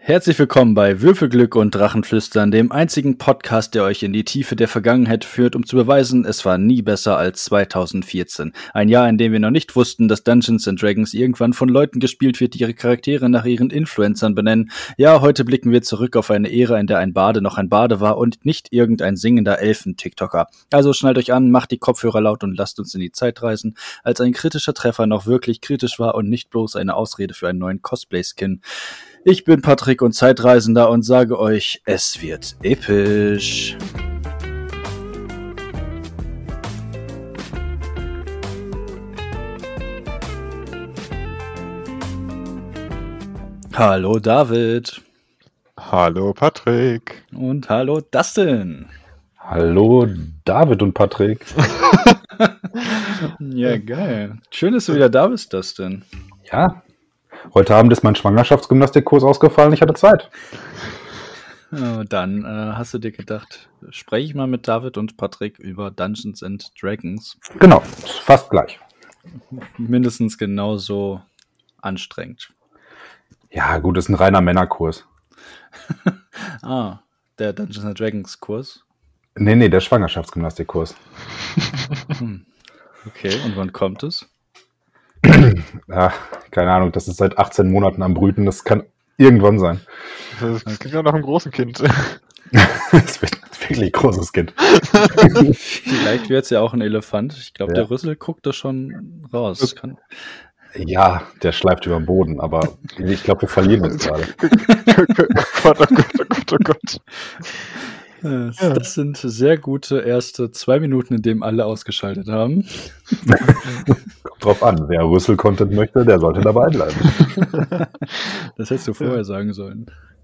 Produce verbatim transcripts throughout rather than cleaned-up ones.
Herzlich willkommen bei Würfelglück und Drachenflüstern, dem einzigen Podcast, der euch in die Tiefe der Vergangenheit führt, um zu beweisen, es war nie besser als zweitausendvierzehn. Ein Jahr, in dem wir noch nicht wussten, dass Dungeons and Dragons irgendwann von Leuten gespielt wird, die ihre Charaktere nach ihren Influencern benennen. Ja, heute blicken wir zurück auf eine Ära, in der ein Bade noch ein Bade war und nicht irgendein singender Elfen-TikToker. Also schnallt euch an, macht die Kopfhörer laut und lasst uns in die Zeit reisen, als ein kritischer Treffer noch wirklich kritisch war und nicht bloß eine Ausrede für einen neuen Cosplay-Skin. Ich bin Patrick und Zeitreisender und sage euch, es wird episch. Hallo David. Hallo Patrick. Und hallo Dustin. Hallo David und Patrick. Ja, geil. Schön, dass du wieder da bist, Dustin. Ja. Heute Abend ist mein Schwangerschaftsgymnastikkurs ausgefallen, ich hatte Zeit. Ja, dann äh, hast du dir gedacht, spreche ich mal mit David und Patrick über Dungeons and Dragons. Genau, fast gleich. Mindestens genauso anstrengend. Ja gut, ist ein reiner Männerkurs. Ah, der Dungeons and Dragons Kurs? Nee, nee, der Schwangerschaftsgymnastikkurs. Hm. Okay, und wann kommt es? Ja, keine Ahnung, das ist seit achtzehn Monaten am Brüten, das kann irgendwann sein. Das klingt ja nach einem großen Kind. Das wird wirklich ein großes Kind. Vielleicht wird es ja auch ein Elefant. Ich glaube, Ja. der Rüssel guckt da schon raus. Kann... Ja, der schleift über den Boden, aber ich glaube, wir verlieren uns gerade. Oh Gott, oh Gott, oh Gott, oh Gott. Äh, Das sind sehr gute erste zwei Minuten, in denen alle ausgeschaltet haben. Kommt drauf an, wer Rüssel-Content möchte, der sollte dabei bleiben. Das hättest du vorher sagen sollen.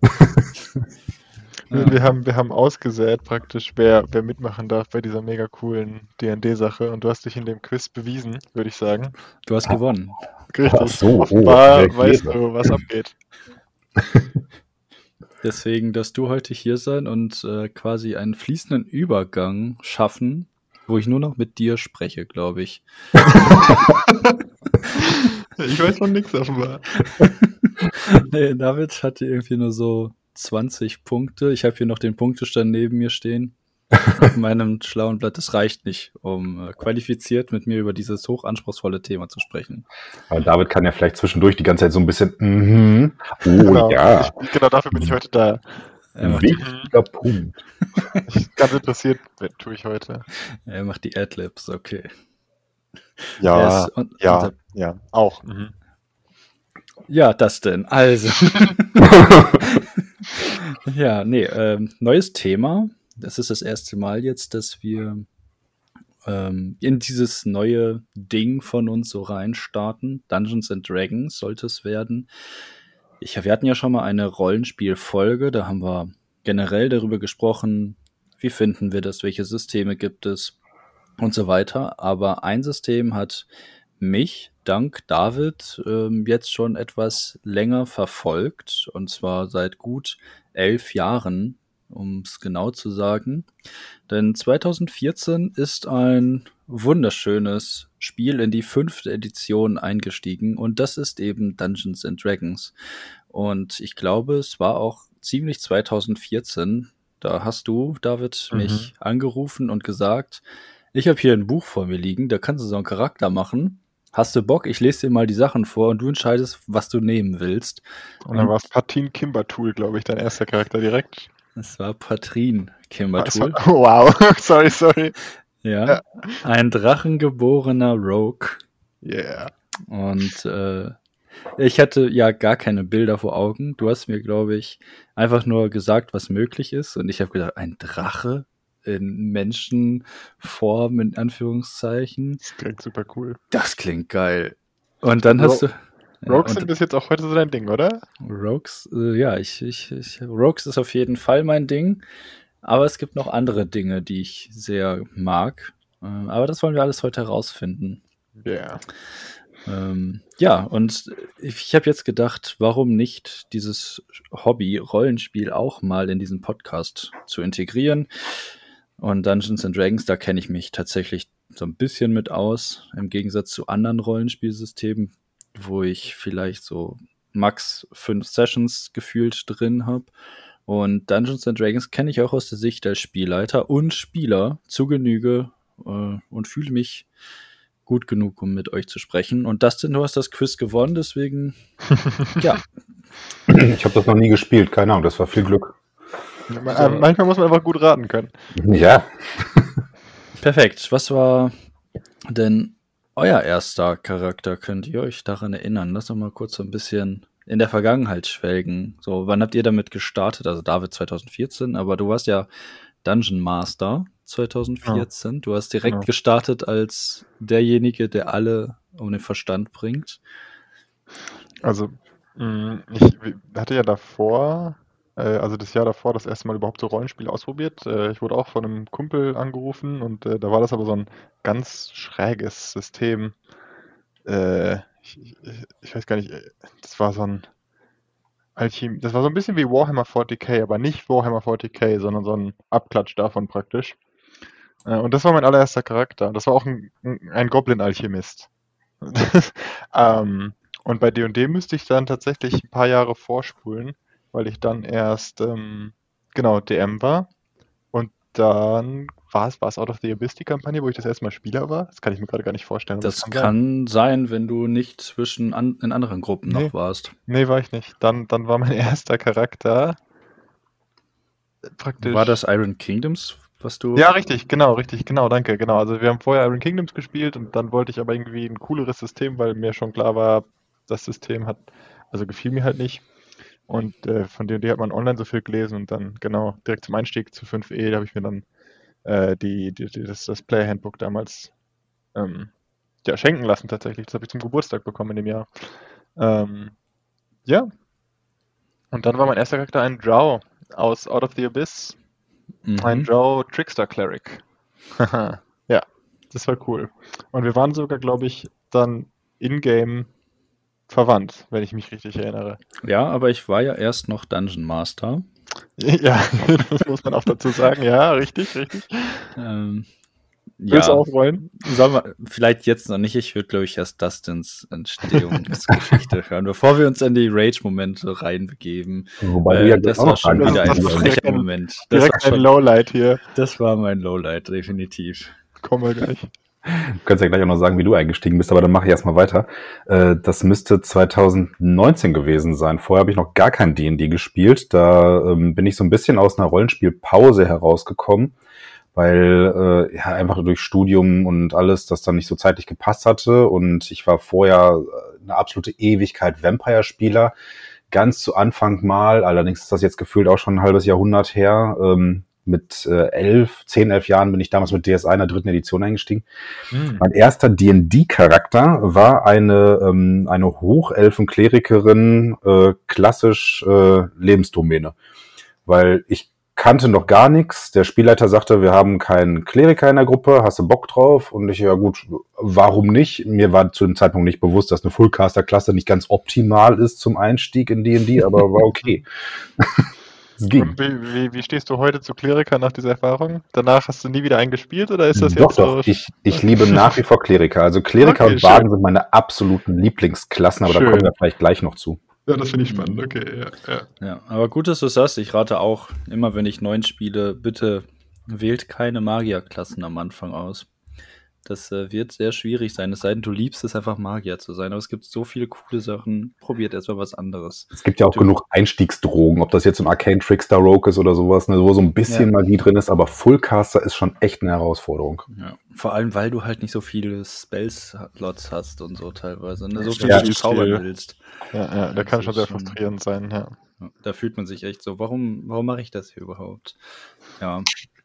Wir, wir, haben, wir haben ausgesät praktisch, wer, wer mitmachen darf bei dieser mega coolen D und D-Sache und du hast dich in dem Quiz bewiesen, würde ich sagen. Du hast gewonnen. Richtig, Ach so, oh, offenbar wer weißt geht? du, was abgeht. Deswegen, dass du heute hier sein und äh, quasi einen fließenden Übergang schaffen, wo ich nur noch mit dir spreche, glaube ich. Ich weiß von nichts offenbar. Nee, David hatte irgendwie nur so zwanzig Punkte. Ich habe hier noch den Punktestand neben mir stehen. Auf meinem schlauen Blatt. Das reicht nicht, um äh, qualifiziert mit mir über dieses hochanspruchsvolle Thema zu sprechen. Aber David kann ja vielleicht zwischendurch die ganze Zeit so ein bisschen mhm. Oh Genau, ja, ich, genau dafür bin ich heute da. Er macht, die, wichtiger Punkt. Ich, ganz interessiert bin, tue ich heute. er macht die Adlibs, okay. Er Ja, ist un- ja, unser- ja, auch. Mhm. Ja, das denn. Also. Ja, nee, ähm, neues Thema. Das ist das erste Mal jetzt, dass wir ähm, in dieses neue Ding von uns so reinstarten. Dungeons and Dragons sollte es werden. Ich, wir hatten ja schon mal eine Rollenspielfolge, da haben wir generell darüber gesprochen, wie finden wir das, welche Systeme gibt es und so weiter. Aber ein System hat mich, dank David, ähm, jetzt schon etwas länger verfolgt. Und zwar seit gut elf Jahren, um es genau zu sagen. Denn zweitausendvierzehn ist ein wunderschönes Spiel in die fünfte Edition eingestiegen. Und das ist eben Dungeons and Dragons. Und ich glaube, es war auch ziemlich zweitausendvierzehn. Da hast du, David, Mhm. mich angerufen und gesagt, ich habe hier ein Buch vor mir liegen, da kannst du so einen Charakter machen. Hast du Bock? Ich lese dir mal die Sachen vor und du entscheidest, was du nehmen willst. Und dann war es Patin Kimbertool, glaube ich, dein erster Charakter direkt. Das war Patrin Das Kimbertool. war- Wow, sorry, sorry. Ja. Ja. Ein drachengeborener Rogue. Yeah. Und äh, ich hatte ja gar keine Bilder vor Augen. Du hast mir, glaube ich, einfach nur gesagt, was möglich ist. Und ich habe gedacht, ein Drache in Menschenform, in Anführungszeichen. Das klingt super cool. Das klingt geil. Und dann hast du... Ja, Rogues und sind bis jetzt auch heute so dein Ding, oder? Rogues, äh, ja, ich, ich, ich, Rogues ist auf jeden Fall mein Ding. Aber es gibt noch andere Dinge, die ich sehr mag. Ähm, aber das wollen wir alles heute herausfinden. Yeah. Ähm, ja, und ich, ich habe jetzt gedacht, warum nicht dieses Hobby Rollenspiel auch mal in diesen Podcast zu integrieren? Und Dungeons and Dragons, da kenne ich mich tatsächlich so ein bisschen mit aus, im Gegensatz zu anderen Rollenspielsystemen, wo ich vielleicht so max fünf Sessions gefühlt drin habe. Und Dungeons and Dragons kenne ich auch aus der Sicht als Spielleiter und Spieler zu Genüge äh, und fühle mich gut genug, um mit euch zu sprechen. Und Dustin, du hast das Quiz gewonnen, deswegen, ja. Ich habe das noch nie gespielt, keine Ahnung, das war viel Glück. Also, manchmal muss man einfach gut raten können. Ja. Perfekt. Was war denn euer erster Charakter? Könnt ihr euch daran erinnern? Lass doch mal kurz so ein bisschen in der Vergangenheit schwelgen. So, wann habt ihr damit gestartet? Also David zwanzig vierzehn, aber du warst ja Dungeon Master zwanzig vierzehn. Ja. Du hast direkt genau. gestartet als derjenige, der alle um den Verstand bringt. Also, ich hatte ja davor, also das Jahr davor, das erste Mal überhaupt so Rollenspiele ausprobiert. Ich wurde auch von einem Kumpel angerufen und da war das aber so ein ganz schräges System. Ich, ich, ich weiß gar nicht, das war so ein Alchemie, das war so ein bisschen wie Warhammer vierzig K, aber nicht Warhammer vierzig K, sondern so ein Abklatsch davon praktisch. Und das war mein allererster Charakter. Das war auch ein, ein Goblin-Alchemist. ähm, und bei D und D müsste ich dann tatsächlich ein paar Jahre vorspulen, weil ich dann erst, ähm, genau, D M war. Und dann war es, war es Out of the Abyss, die Kampagne, wo ich das erste Mal Spieler war. Das kann ich mir gerade gar nicht vorstellen. Das, das kann, kann sein, wenn du nicht zwischen an, in anderen Gruppen nee, noch warst. Nee, war ich nicht. Dann, dann war mein erster Charakter praktisch... War das Iron Kingdoms, was du... Ja, richtig, genau, richtig, genau, danke, genau. Also wir haben vorher Iron Kingdoms gespielt und dann wollte ich aber irgendwie ein cooleres System, weil mir schon klar war, das System hat, also gefiel mir halt nicht. Und äh, von D und D hat man online so viel gelesen und dann, genau, direkt zum Einstieg zu fünf E, da habe ich mir dann äh, die, die, die, das, das Player Handbook damals ähm, ja, schenken lassen tatsächlich. Das habe ich zum Geburtstag bekommen in dem Jahr. Ähm, ja. Und dann war mein erster Charakter ein Drow aus Out of the Abyss. Mhm. Ein Drow Trickster Cleric. Ja, das war cool. Und wir waren sogar, glaube ich, dann in-game verwandt, wenn ich mich richtig erinnere. Ja, aber ich war ja erst noch Dungeon Master. Ja, das muss man auch dazu sagen. Ja, richtig, richtig. Ähm, Willst ja. du aufrollen? Sollen wir vielleicht jetzt noch nicht. Ich würde, glaube ich, erst Dustins Entstehungsgeschichte hören, bevor wir uns in die Rage-Momente reinbegeben. Wobei du ja das auch war noch schon wieder ein frecher ein, Moment. Das direkt war ein Lowlight hier. Das war mein Lowlight, definitiv. Kommen wir gleich. Du kannst ja gleich auch noch sagen, wie du eingestiegen bist, aber dann mache ich erstmal weiter. Das müsste zwanzig neunzehn gewesen sein. Vorher habe ich noch gar kein D und D gespielt. Da ähm, bin ich so ein bisschen aus einer Rollenspielpause herausgekommen, weil äh, ja einfach durch Studium und alles das dann nicht so zeitlich gepasst hatte. Und ich war vorher eine absolute Ewigkeit Vampire-Spieler. Ganz zu Anfang mal, allerdings ist das jetzt gefühlt auch schon ein halbes Jahrhundert her, ähm, mit äh, elf, zehn, elf Jahren bin ich damals mit D S I in der dritten Edition eingestiegen. Mhm. Mein erster D und D-Charakter war eine ähm, eine Hochelfen-Klerikerin, äh, klassisch äh, Lebensdomäne. Weil ich kannte noch gar nichts. Der Spielleiter sagte, wir haben keinen Kleriker in der Gruppe, hast du Bock drauf? Und ich, ja gut, warum nicht? Mir war zu dem Zeitpunkt nicht bewusst, dass eine Fullcaster-Klasse nicht ganz optimal ist zum Einstieg in D und D, aber war okay. Es ging. Wie, wie, wie stehst du heute zu Kleriker nach dieser Erfahrung? Danach hast du nie wieder einen gespielt oder ist das doch, jetzt so? Doch, ich, ich liebe nach wie vor Kleriker. Also Kleriker okay, und Barden sind meine absoluten Lieblingsklassen, aber schön. Da kommen wir vielleicht gleich noch zu. Ja, das finde ich spannend, okay. Ja, ja. ja, aber gut, dass du es sagst. Ich rate auch, immer wenn ich neun spiele, bitte wählt keine Magierklassen am Anfang aus. Das äh, wird sehr schwierig sein, es sei denn, du liebst es einfach Magier zu sein. Aber es gibt so viele coole Sachen. Probiert erstmal was anderes. Es gibt ja auch du, genug Einstiegsdrogen, ob das jetzt ein Arcane Trickster Rogue ist oder sowas, ne, wo so ein bisschen ja. Magie drin ist, aber Fullcaster ist schon echt eine Herausforderung. Ja. Vor allem, weil du halt nicht so viele Spell-Slots hast und so teilweise. Ne? So viel, ja, wie du zaubern willst. Ja, ja, der kann schon sehr schon, frustrierend sein, ja. Da fühlt man sich echt so, warum, warum mache ich das hier überhaupt? Ja.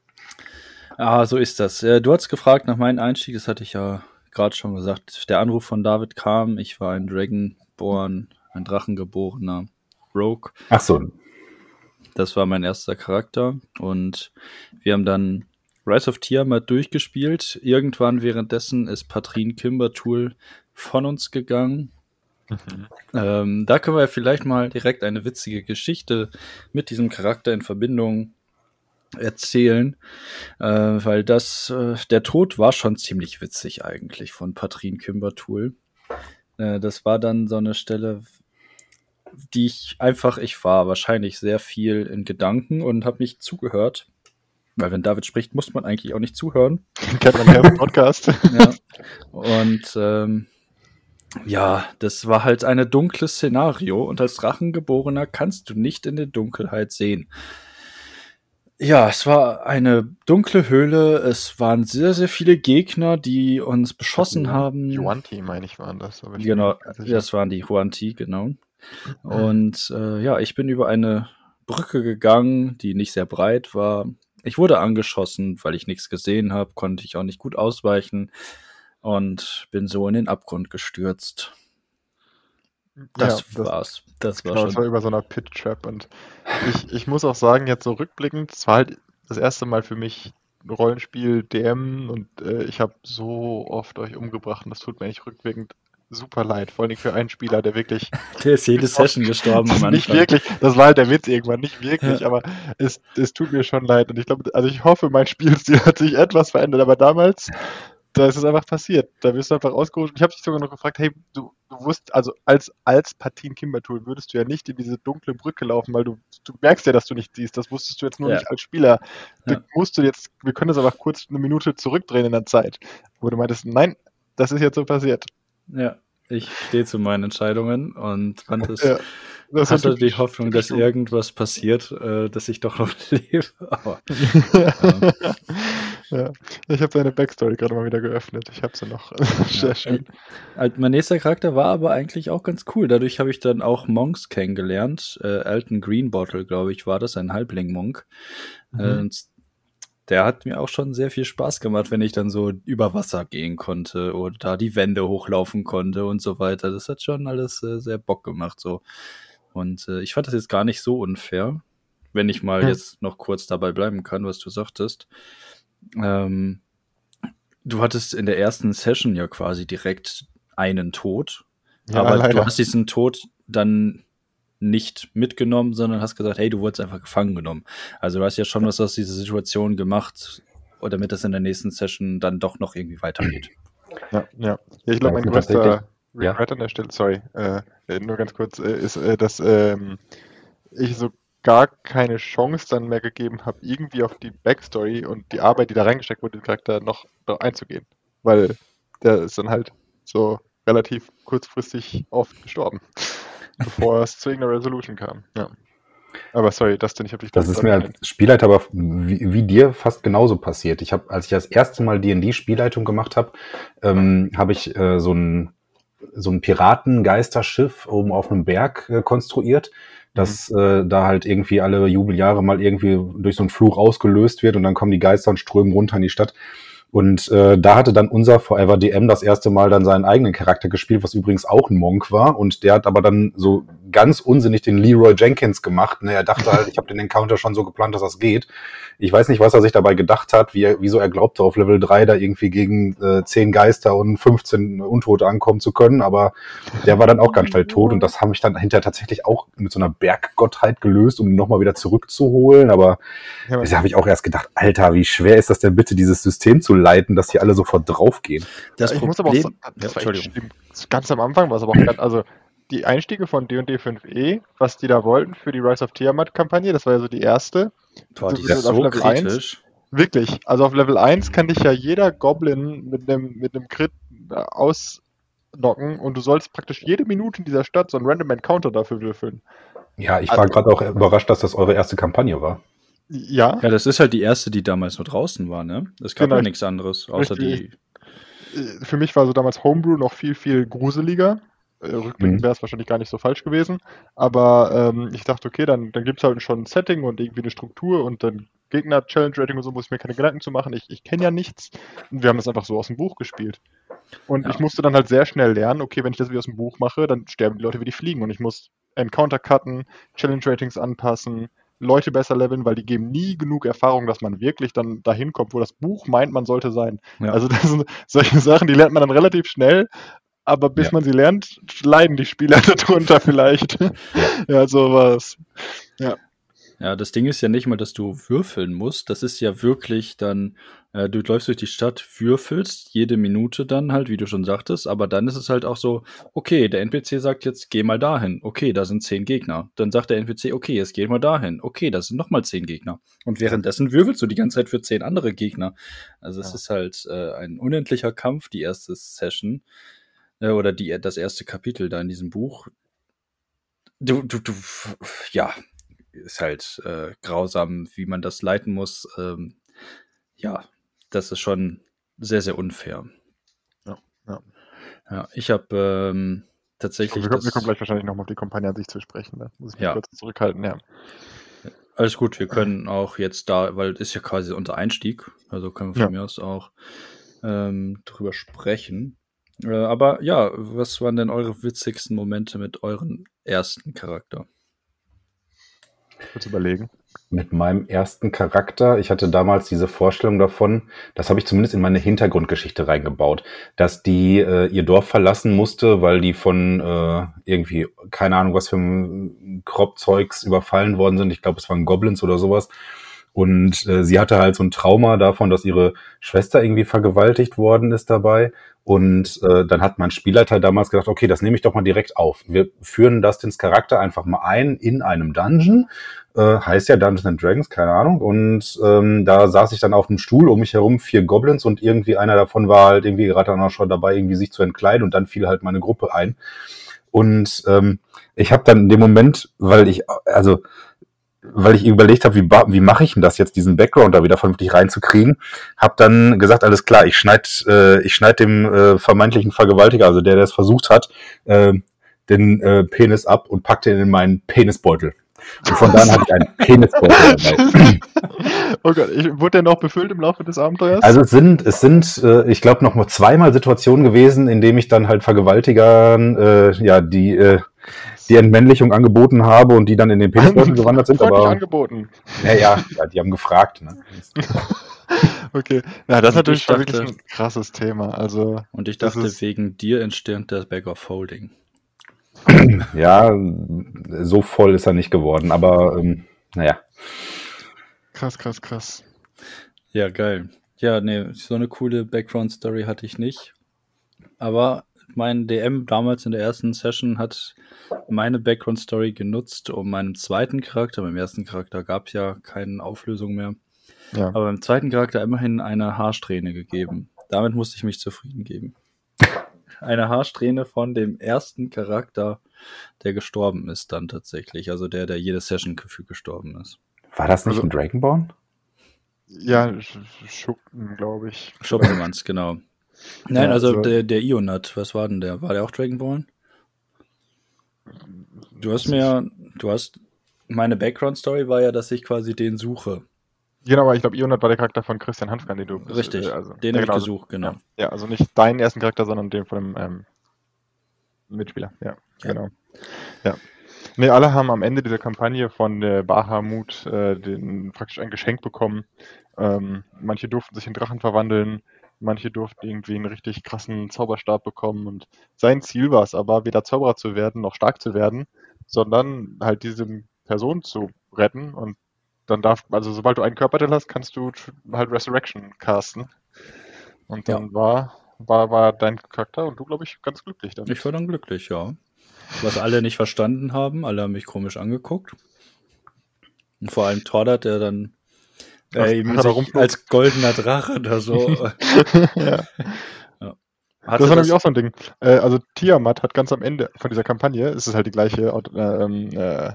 Ah, so ist das. Du hast gefragt nach meinem Einstieg, das hatte ich ja gerade schon gesagt. Der Anruf von David kam, ich war ein Dragonborn, ein Drachengeborener Rogue. Ach so. Das war mein erster Charakter und wir haben dann Rise of Tiamat durchgespielt. Irgendwann währenddessen ist Patrin Kimbertool von uns gegangen. Mhm. Ähm, da können wir vielleicht mal direkt eine witzige Geschichte mit diesem Charakter in Verbindung erzählen, äh, weil das, äh, der Tod war schon ziemlich witzig eigentlich von Patrin Kimbertool. Äh, das war dann so eine Stelle, die ich einfach, ich war wahrscheinlich sehr viel in Gedanken und habe nicht zugehört. Weil wenn David spricht, muss man eigentlich auch nicht zuhören. Kennt man ja im Podcast. Ja. Und ähm, ja, das war halt ein dunkles Szenario und als Drachengeborener kannst du nicht in der Dunkelheit sehen. Ja, es war eine dunkle Höhle, es waren sehr, sehr viele Gegner, die uns beschossen haben. Yuan-Ti, meine ich, waren das. Aber ich Genau, bin mir nicht sicher. das waren die Yuan-Ti, genau. Und äh, ja, ich bin über eine Brücke gegangen, die nicht sehr breit war. Ich wurde angeschossen, weil ich nichts gesehen habe, konnte ich auch nicht gut ausweichen und bin so in den Abgrund gestürzt. Das, Ja, das- war's. Das war Genau, das war schon. über so einer Pit-Trap. Und ich, ich muss auch sagen, jetzt so rückblickend, es war halt das erste Mal für mich ein Rollenspiel D M und äh, ich habe so oft euch umgebracht und das tut mir eigentlich rückblickend super leid. Vor allem für einen Spieler, der wirklich Der ist jede Session gestorben am nicht Anfang. wirklich, das war halt der Witz irgendwann, nicht wirklich, Ja. aber es, es tut mir schon leid. Und ich glaube, also ich hoffe, mein Spielstil hat sich etwas verändert, aber damals, da ist es einfach passiert. Da wirst du einfach ausgerutscht. Ich habe dich sogar noch gefragt, hey, du, du wusst, also als, als Patin Kimbertool würdest du ja nicht in diese dunkle Brücke laufen, weil du, du merkst ja, dass du nicht siehst. Das wusstest du jetzt nur Ja. nicht als Spieler. Du Ja. musst du jetzt, wir können das aber kurz eine Minute zurückdrehen in der Zeit. Wo du meintest, nein, das ist jetzt so passiert. Ja, ich stehe zu meinen Entscheidungen und fand es, Ja, das war hatte die typisch- Hoffnung, typisch dass du. irgendwas passiert, äh, dass ich doch noch lebe. Aber Ja, ich habe seine Backstory gerade mal wieder geöffnet. Ich habe sie noch. Sehr schön. Halt, mein nächster Charakter war aber eigentlich auch ganz cool. Dadurch habe ich dann auch Monks kennengelernt. Äh, Alton Greenbottle, glaube ich, war das, ein Halbling-Monk. Mhm. Äh, und der hat mir auch schon sehr viel Spaß gemacht, wenn ich dann so über Wasser gehen konnte oder da die Wände hochlaufen konnte und so weiter. Das hat schon alles äh, sehr Bock gemacht so. Und äh, ich fand das jetzt gar nicht so unfair, wenn ich mal Ja. jetzt noch kurz dabei bleiben kann, was du sagtest. Ähm, du hattest in der ersten Session ja quasi direkt einen Tod, Ja, aber leider. du hast diesen Tod dann nicht mitgenommen, sondern hast gesagt, hey, du wurdest einfach gefangen genommen. Also du hast ja schon was aus dieser Situation gemacht, oder damit das in der nächsten Session dann doch noch irgendwie weitergeht. Ja, ja. ja ich glaube, Ja, mein gut, größter tatsächlich. Ja. Regret an der Stelle, sorry, äh, äh, nur ganz kurz, äh, ist, äh, dass ähm, ich so gar keine Chance dann mehr gegeben habe, irgendwie auf die Backstory und die Arbeit, die da reingesteckt wurde, den Charakter noch, noch einzugehen. Weil der ist dann halt so relativ kurzfristig oft gestorben, bevor es zu irgendeiner Resolution kam. Ja. Aber sorry, Dustin, ich habe dich Das da ist mir als Spielleiter aber wie, wie dir fast genauso passiert. Ich habe, als ich das erste Mal D und D Spielleitung gemacht habe, ähm, habe ich äh, so ein so ein Piratengeisterschiff oben auf einem Berg äh, konstruiert, dass äh, da halt irgendwie alle Jubeljahre mal irgendwie durch so einen Fluch ausgelöst wird und dann kommen die Geister und strömen runter in die Stadt. Und äh, da hatte dann unser Forever D M das erste Mal dann seinen eigenen Charakter gespielt, was übrigens auch ein Monk war. Und der hat aber dann so ganz unsinnig den Leroy Jenkins gemacht. Ne? Er dachte halt, ich habe den Encounter schon so geplant, dass das geht. Ich weiß nicht, was er sich dabei gedacht hat, wie er, wieso er glaubte, auf Level drei da irgendwie gegen äh, zehn Geister und fünfzehn Untote ankommen zu können. Aber der war dann auch ganz schnell tot. Und das habe ich dann hinterher tatsächlich auch mit so einer Berggottheit gelöst, um ihn nochmal wieder zurückzuholen. Aber Ja, Also da habe ich auch erst gedacht, Alter, wie schwer ist das denn bitte, dieses System zu leiten, dass hier alle sofort draufgehen? Das ich muss aber auch Problem, sagen, ja, das war echt Entschuldigung. schlimm. Ganz am Anfang war es aber auch ganz, also die Einstiege von D und D fünf E, was die da wollten für die Rise of Tiamat-Kampagne, das war ja so die erste. Boah, die Du ist bist auf so Level eins. kritisch. Wirklich, also auf Level eins kann dich ja jeder Goblin mit einem mit einem Crit äh, ausnocken und du sollst praktisch jede Minute in dieser Stadt so einen Random Encounter dafür würfeln. Ja, ich war Also- gerade auch überrascht, dass das eure erste Kampagne war. Ja, Ja, das ist halt die erste, die damals nur draußen war, ne? Es gab Genau. ja nichts anderes, außer Richtig. die. äh, für mich war so damals Homebrew noch viel, viel gruseliger. Äh, Rückblickend Mhm. wäre es wahrscheinlich gar nicht so falsch gewesen. Aber ähm, ich dachte, okay, dann, dann gibt es halt schon ein Setting und irgendwie eine Struktur und dann Gegner-Challenge-Rating und so, muss ich mir keine Gedanken zu machen. Ich, ich kenne ja nichts. Und wir haben das einfach so aus dem Buch gespielt. Und Ja. ich musste dann halt sehr schnell lernen, okay, wenn ich das wie aus dem Buch mache, dann sterben die Leute wie die fliegen. Und ich muss Encounter cutten, Challenge-Ratings anpassen, Leute besser leveln, weil die geben nie genug Erfahrung, dass man wirklich dann dahin kommt, wo das Buch meint, man sollte sein. Ja. Also das sind solche Sachen, die lernt man dann relativ schnell, aber bis Ja. man sie lernt, leiden die Spieler darunter vielleicht. Ja, so war es. Ja. Ja, das Ding ist ja nicht mal, dass du würfeln musst. Das ist ja wirklich dann, äh, du läufst durch die Stadt, würfelst jede Minute dann halt, wie du schon sagtest, aber dann ist es halt auch so, okay, der N P C sagt jetzt, geh mal dahin. Okay, da sind zehn Gegner. Dann sagt der N P C, okay, jetzt geh mal dahin. Okay, da sind nochmal zehn Gegner. Und währenddessen würfelst du die ganze Zeit für zehn andere Gegner. Also es Ja. ist halt äh, ein unendlicher Kampf, die erste Session. Äh, oder die, das erste Kapitel da in diesem Buch. Du, du, du, ja, ist halt äh, grausam, wie man das leiten muss. Ähm, ja, das ist schon sehr, sehr unfair. Ja, ja. Ja, ich habe ähm, Ich tatsächlich komm, wir, kommen, wir das. kommen gleich wahrscheinlich nochmal auf die Kampagne an sich zu sprechen. Da muss ich mich Ja. kurz zurückhalten, ja. Alles gut, wir können auch jetzt da, weil ist ja quasi unser Einstieg, also können wir von Ja. mir aus auch ähm, drüber sprechen. Äh, aber ja, was waren denn eure witzigsten Momente mit eurem ersten Charakter? Kurz überlegen. Mit meinem ersten Charakter, ich hatte damals diese Vorstellung davon, das habe ich zumindest in meine Hintergrundgeschichte reingebaut, dass die äh, ihr Dorf verlassen musste, weil die von äh, irgendwie, keine Ahnung, was für ein Kropfzeugs überfallen worden sind. Ich glaube, es waren Goblins oder sowas. Und äh, sie hatte halt so ein Trauma davon, dass ihre Schwester irgendwie vergewaltigt worden ist dabei. Und äh, dann hat mein Spielleiter damals gedacht, okay, das nehme ich doch mal direkt auf. Wir führen Dustins Charakter einfach mal ein in einem Dungeon. Äh, heißt ja Dungeons and Dragons, keine Ahnung. Und ähm, da saß ich dann auf dem Stuhl, um mich herum vier Goblins und irgendwie einer davon war halt irgendwie gerade dann auch schon dabei, irgendwie sich zu entkleiden und dann fiel halt meine Gruppe ein. Und ähm, ich habe dann in dem Moment, weil ich, also weil ich überlegt habe, wie, ba- wie mache ich denn das jetzt, diesen Background da wieder vernünftig reinzukriegen, habe dann gesagt, alles klar, ich schneid, äh, ich schneid dem äh, vermeintlichen Vergewaltiger, also der, der es versucht hat, äh, den äh, Penis ab und pack den in meinen Penisbeutel. Und von da an hatte ich einen Penisbeutel dabei. Oh Gott, ich, wurde der noch befüllt im Laufe des Abenteuers? Also es sind, es sind, äh, ich glaube, noch mal zweimal Situationen gewesen, in denen ich dann halt Vergewaltigern, äh, ja, die äh, die Entmännlichung angeboten habe und die dann in den Penisbeutel gewandert sind. Freundlich Aber angeboten. ja, ja, ja, die haben gefragt. Ne? Okay, ja, das ist Und natürlich ich schon dachte- wirklich ein krasses Thema. Also, Und ich Das dachte, ist- wegen dir entstand das Bag of Holding. Ja, so voll ist er nicht geworden, aber ähm, naja. krass, krass, krass. Ja, geil. Ja, nee, so eine coole Background-Story hatte ich nicht. Aber mein D M damals in der ersten Session hat meine Background-Story genutzt, um meinen zweiten Charakter, beim ersten Charakter gab es ja keine Auflösung mehr, Ja. aber beim zweiten Charakter immerhin eine Haarsträhne gegeben. Damit musste ich mich zufrieden geben. Eine Haarsträhne von dem ersten Charakter, der gestorben ist dann tatsächlich. Also der, der jede Session gefühlt gestorben ist. War das nicht Also- ein Dragonborn? Ja, Sch- Schuppen, glaube ich. Schoppemanns, genau. Nein, Ja, also also- der, der Ionat, was war denn der? War der auch Dragonborn? Du hast mir ja, du hast, meine Background-Story war ja, dass ich quasi den suche. Genau, aber ich glaube, Ionat war der Charakter von Christian Hanfkan, den du... Richtig, äh, also, den ja, habe ich genau, gesucht, genau. Ja, ja, also nicht deinen ersten Charakter, sondern den von dem ähm, Mitspieler. Ja, Ja. genau. Ja. Nee, alle haben am Ende dieser Kampagne von der Bahamut äh, den, praktisch ein Geschenk bekommen. Ähm, manche durften sich in Drachen verwandeln, manche durften irgendwie einen richtig krassen Zauberstab bekommen. Und sein Ziel war es aber, weder Zauberer zu werden, noch stark zu werden, sondern halt diese Person zu retten. Und dann darf, also sobald du einen Körperteil hast, kannst du tr- halt Resurrection casten. Und dann war, war, war dein Charakter und du, glaube ich, ganz glücklich damit. Ich war dann glücklich, ja. Was alle nicht verstanden haben, alle haben mich komisch angeguckt. Und vor allem Tordert, der dann Ach, äh, eben hat er sich rumflog. als goldener Drache da so. ja. Hatte Das war nämlich auch so ein Ding. Äh, also Tiamat hat ganz am Ende von dieser Kampagne, es ist halt die gleiche, Aut- äh, ähm, äh,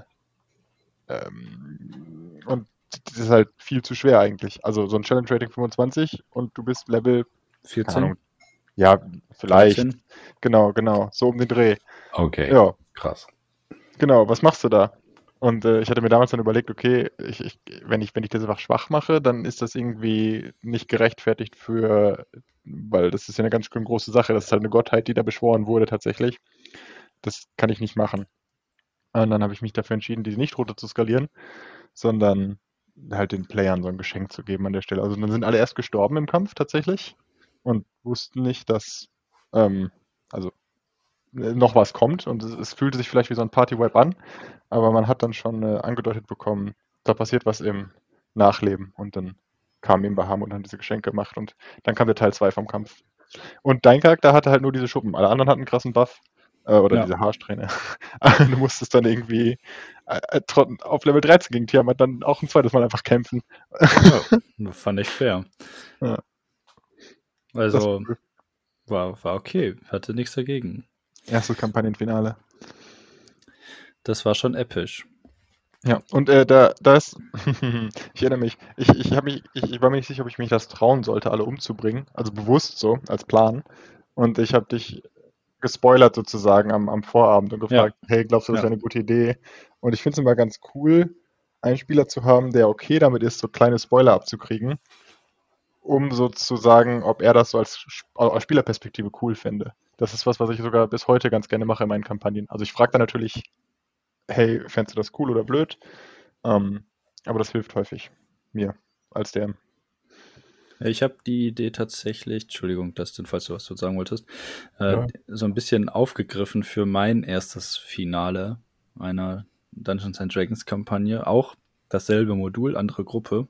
ähm, und das ist halt viel zu schwer eigentlich. Also so ein Challenge Rating fünfundzwanzig und du bist Level, keine vierzehn, Ahnung, ja, vielleicht, dreizehn. genau, genau, so um den Dreh. Okay, Ja, krass. genau, was machst du da? Und äh, ich hatte mir damals dann überlegt, okay, ich, ich, wenn ich, wenn ich das einfach schwach mache, dann ist das irgendwie nicht gerechtfertigt für, weil das ist ja eine ganz schön große Sache, das ist halt eine Gottheit, die da beschworen wurde tatsächlich. Das kann ich nicht machen. Und dann habe ich mich dafür entschieden, die nicht runter zu skalieren, sondern halt den Playern so ein Geschenk zu geben an der Stelle. Also dann sind alle erst gestorben im Kampf tatsächlich und wussten nicht, dass ähm, also äh, noch was kommt und es, es fühlte sich vielleicht wie so ein Party-Wipe an, aber man hat dann schon äh, angedeutet bekommen, da passiert was im Nachleben. Und dann kam eben Bahamut und hat diese Geschenke gemacht und dann kam der Teil zwei vom Kampf. Und dein Charakter hatte halt nur diese Schuppen. Alle anderen hatten einen krassen Buff. Äh, oder Ja. diese Haarsträhne. Du musstest dann irgendwie äh, auf Level dreizehn gegen Tiamat dann auch ein zweites Mal einfach kämpfen. Ja, fand ich fair. Ja. Also Das- war, war okay, hatte nichts dagegen. Erstes Kampagnenfinale. Das war schon episch. Ja, und äh, da, da ist, ich erinnere mich, ich, ich, hab mich ich, ich war mir nicht sicher, ob ich mich das trauen sollte, alle umzubringen, also bewusst so, als Plan. Und ich habe dich gespoilert sozusagen am, am Vorabend und gefragt, hey, glaubst du, das Ja. wäre eine gute Idee? Und ich finde es immer ganz cool, einen Spieler zu haben, der okay damit ist, so kleine Spoiler abzukriegen, um sozusagen, ob er das so als, Sp- aus Spielerperspektive cool fände. Das ist was, was ich sogar bis heute ganz gerne mache in meinen Kampagnen. Also ich frage dann natürlich, hey, fändest du das cool oder blöd? Ähm, aber das hilft häufig mir als D M. Ich habe die Idee tatsächlich, Entschuldigung, Dustin, falls du was dazu sagen wolltest, äh, Ja. so ein bisschen aufgegriffen für mein erstes Finale einer Dungeons and Dragons Kampagne. Auch dasselbe Modul, andere Gruppe.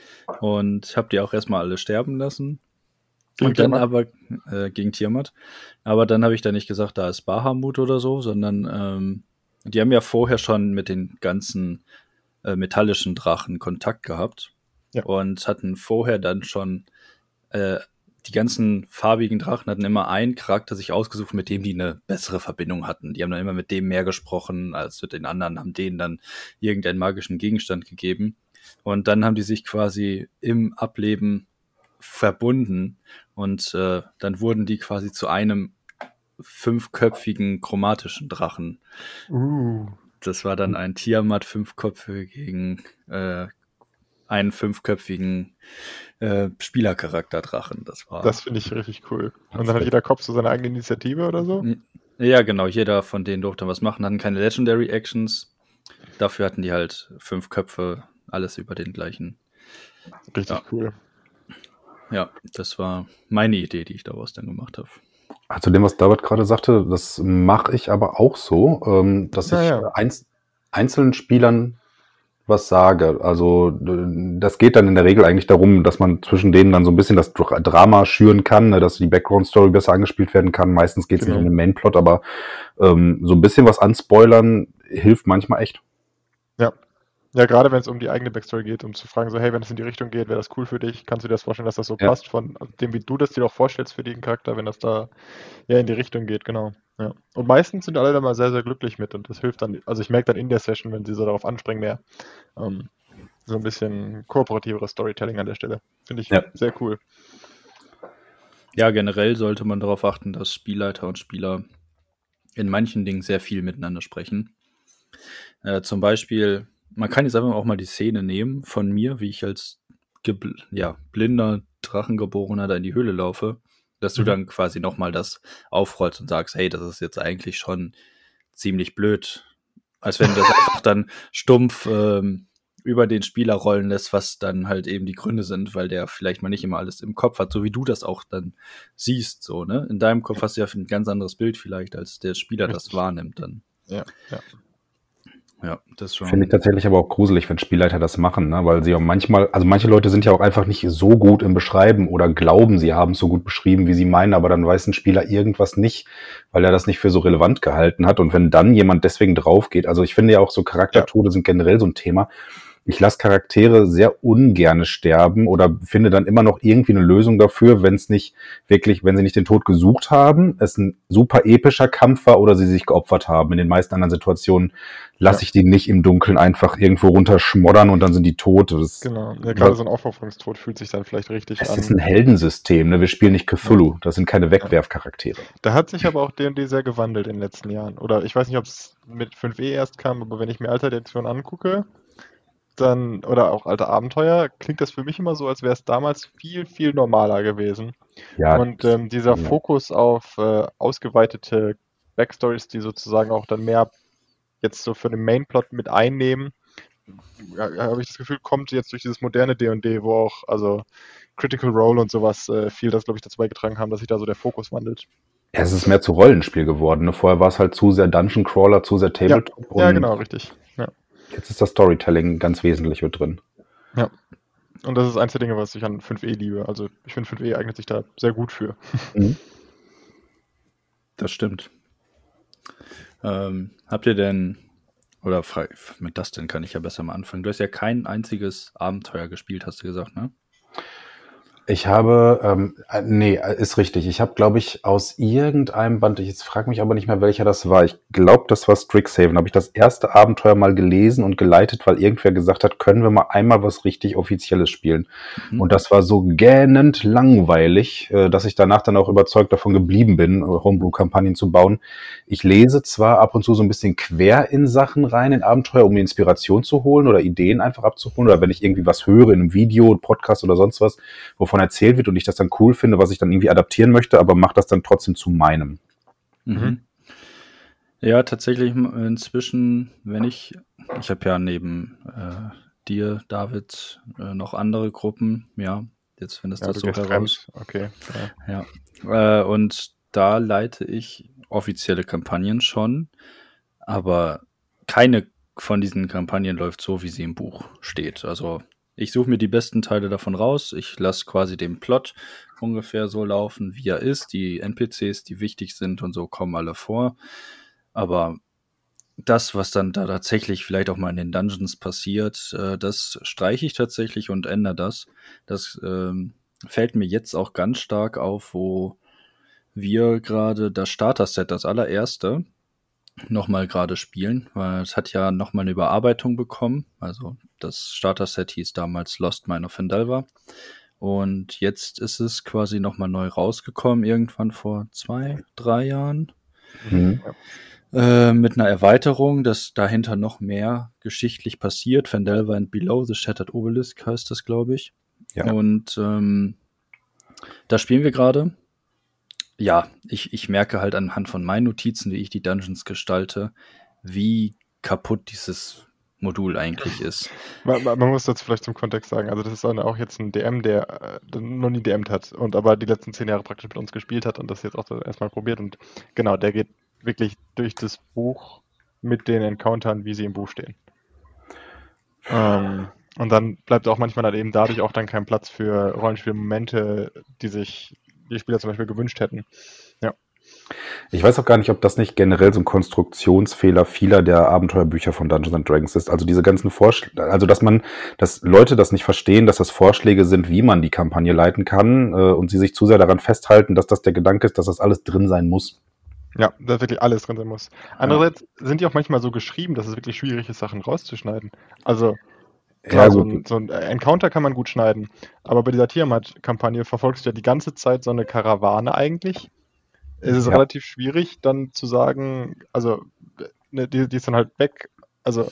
Und ich habe die auch erstmal alle sterben lassen. Gegen Und dann Tiamat? aber äh, gegen Tiamat. Aber dann habe ich da nicht gesagt, da ist Bahamut oder so, sondern ähm, die haben ja vorher schon mit den ganzen äh, metallischen Drachen Kontakt gehabt. Ja. Und hatten vorher dann schon äh, die ganzen farbigen Drachen hatten immer einen Charakter sich ausgesucht, mit dem die eine bessere Verbindung hatten. Die haben dann immer mit dem mehr gesprochen als mit den anderen, haben denen dann irgendeinen magischen Gegenstand gegeben. Und dann haben die sich quasi im Ableben verbunden und äh, dann wurden die quasi zu einem fünfköpfigen chromatischen Drachen. Uh, Das war dann ein Tiamat fünfköpfe gegen äh, einen fünfköpfigen äh, Spielercharakter-Drachen. Das war. das finde ich richtig cool. Und dann hat jeder Kopf so seine eigene Initiative oder so? Ja, genau. Jeder von denen durfte was machen, hatten keine Legendary Actions. Dafür hatten die halt fünf Köpfe, alles über den gleichen. Richtig Ja. cool. Ja, das war meine Idee, die ich daraus dann gemacht habe. Zu dem, was David gerade sagte, das mache ich aber auch so, ähm, dass Ja, ich ja. einz- einzelnen Spielern was sage. Also d- das geht dann in der Regel eigentlich darum, dass man zwischen denen dann so ein bisschen das Dra- Drama schüren kann, ne, dass die Background-Story besser angespielt werden kann. Meistens geht es Genau. nicht um den Main-Plot, aber ähm, so ein bisschen was anspoilern hilft manchmal echt. Ja, gerade wenn es um die eigene Backstory geht, um zu fragen, so, hey, wenn es in die Richtung geht, wäre das cool für dich? Kannst du dir das vorstellen, dass das so Ja. passt, von dem, wie du das dir auch vorstellst für den Charakter, wenn das da ja in die Richtung geht, genau. Ja. Und meistens sind alle da mal sehr, sehr glücklich mit und das hilft dann, also ich merke dann in der Session, wenn sie so darauf anspringen, mehr ähm, so ein bisschen kooperativeres Storytelling an der Stelle. Finde ich Ja. sehr cool. Ja, generell sollte man darauf achten, dass Spielleiter und Spieler in manchen Dingen sehr viel miteinander sprechen. Äh, zum Beispiel, man kann jetzt einfach auch mal die Szene nehmen von mir, wie ich als gebl- ja, blinder Drachengeborener da in die Höhle laufe, dass du Mhm. dann quasi nochmal das aufrollst und sagst, hey, das ist jetzt eigentlich schon ziemlich blöd. Als wenn du das einfach dann stumpf ähm, über den Spieler rollen lässt, was dann halt eben die Gründe sind, weil der vielleicht mal nicht immer alles im Kopf hat, so wie du das auch dann siehst, so, ne? In deinem Kopf hast du ja ein ganz anderes Bild vielleicht, als der Spieler das Richtig. wahrnimmt dann. Ja, ja. Ja, das schon. Finde ich tatsächlich aber auch gruselig, wenn Spielleiter das machen, ne? Weil sie auch manchmal, also manche Leute sind ja auch einfach nicht so gut im Beschreiben oder glauben, sie haben es so gut beschrieben, wie sie meinen, aber dann weiß ein Spieler irgendwas nicht, weil er das nicht für so relevant gehalten hat. Und wenn dann jemand deswegen drauf geht, also ich finde ja auch so Charaktertode sind generell so ein Thema. Ich lasse Charaktere sehr ungerne sterben oder finde dann immer noch irgendwie eine Lösung dafür, wenn es nicht wirklich, wenn sie nicht den Tod gesucht haben, es ein super epischer Kampf war oder sie sich geopfert haben. In den meisten anderen Situationen lasse Ja. ich die nicht im Dunkeln einfach irgendwo runterschmoddern und dann sind die tot. Das, Genau. Ja, gerade so ein Aufopferungstod fühlt sich dann vielleicht richtig es an. ist ein Heldensystem, ne? Wir spielen nicht Cthulhu, das sind keine Wegwerfcharaktere. Da hat sich aber auch D und D sehr gewandelt in den letzten Jahren. Oder ich weiß nicht, ob es mit fünf e erst kam, aber wenn ich mir alte Editionen angucke, dann, oder auch alte Abenteuer, klingt das für mich immer so, als wäre es damals viel, viel normaler gewesen. Ja, Und ähm, dieser ja. Fokus auf äh, ausgeweitete Backstories, die sozusagen auch dann mehr jetzt so für den Mainplot mit einnehmen, ja, habe ich das Gefühl, kommt jetzt durch dieses moderne D und D, wo auch also Critical Role und sowas äh, viel das, glaube ich, dazu beigetragen haben, dass sich da so der Fokus wandelt. Ja, es ist mehr zu Rollenspiel geworden. Ne? Vorher war es halt zu sehr Dungeon Crawler, zu sehr Tabletop. Ja, und genau, richtig. Ja. Jetzt ist das Storytelling ganz wesentlich mit drin. Ja. Und das ist eins der Dinge, was ich an fünf E liebe. Also ich finde, fünf E eignet sich da sehr gut für. Mhm. Das stimmt. Ähm, habt ihr denn, oder frei, mit das denn kann ich ja besser mal anfangen. Du hast ja kein einziges Abenteuer gespielt, hast du gesagt, ne? Ich habe, ähm, äh, nee, äh, ist richtig. Ich habe, glaube ich, aus irgendeinem Band, ich jetzt frage mich aber nicht mehr, welcher das war. Ich glaube, das war Strixhaven. Habe ich das erste Abenteuer mal gelesen und geleitet, weil irgendwer gesagt hat, können wir mal einmal was richtig Offizielles spielen. Mhm. Und das war so gähnend langweilig, äh, dass ich danach dann auch überzeugt davon geblieben bin, äh, Homebrew-Kampagnen zu bauen. Ich lese zwar ab und zu so ein bisschen quer in Sachen rein, in Abenteuer, um mir Inspiration zu holen oder Ideen einfach abzuholen. Oder wenn ich irgendwie was höre in einem Video, Podcast oder sonst was, wovon erzählt wird und ich das dann cool finde, was ich dann irgendwie adaptieren möchte, aber mache das dann trotzdem zu meinem. Mhm. Ja, tatsächlich inzwischen, wenn ich, ich habe ja neben äh, dir, David, äh, noch andere Gruppen, ja, jetzt findest du Ja, das du so gehst heraus. fremd. Okay. Ja. Ja, äh, und da leite ich offizielle Kampagnen schon, aber keine von diesen Kampagnen läuft so, wie sie im Buch steht. Also ich suche mir die besten Teile davon raus. Ich lasse quasi den Plot ungefähr so laufen, wie er ist. Die N P Cs, die wichtig sind und so, kommen alle vor. Aber das, was dann da tatsächlich vielleicht auch mal in den Dungeons passiert, äh, das streiche ich tatsächlich und ändere das. Das ähm, fällt mir jetzt auch ganz stark auf, wo wir gerade das Starter-Set, das allererste, nochmal gerade spielen, weil es hat ja nochmal eine Überarbeitung bekommen. Also das Starter-Set hieß damals Lost Mine of Phandelver. Und jetzt ist es quasi nochmal neu rausgekommen, irgendwann vor zwei, drei Jahren. Mhm. Äh, mit einer Erweiterung, dass dahinter noch mehr geschichtlich passiert. Phandelver and Below, The Shattered Obelisk heißt das, glaube ich. Ja. Und ähm, da spielen wir gerade. Ja, ich, ich merke halt anhand von meinen Notizen, wie ich die Dungeons gestalte, wie kaputt dieses Modul eigentlich ist. Man, man muss dazu vielleicht zum Kontext sagen, also das ist auch jetzt ein D M, der äh, noch nie D M'd hat und aber die letzten zehn Jahre praktisch mit uns gespielt hat und das jetzt auch erstmal probiert und genau, der geht wirklich durch das Buch mit den Encountern, wie sie im Buch stehen. Ähm, und dann bleibt auch manchmal dann eben dadurch auch dann kein Platz für Rollenspielmomente, die sich die Spieler zum Beispiel gewünscht hätten. Ja. Ich weiß auch gar nicht, ob das nicht generell so ein Konstruktionsfehler vieler der Abenteuerbücher von Dungeons and Dragons ist. Also diese ganzen Vorschläge, also dass man, dass Leute das nicht verstehen, dass das Vorschläge sind, wie man die Kampagne leiten kann äh, und sie sich zu sehr daran festhalten, dass das der Gedanke ist, dass das alles drin sein muss. Ja, dass wirklich alles drin sein muss. Andererseits ja. sind die auch manchmal so geschrieben, dass es wirklich schwierig ist, Sachen rauszuschneiden. Also klar, ja, so, ein, so ein Encounter kann man gut schneiden, aber bei dieser Tiamat-Kampagne verfolgst du ja die ganze Zeit so eine Karawane eigentlich. Es ist ja. relativ schwierig, dann zu sagen, also ne, die, die ist dann halt weg. Also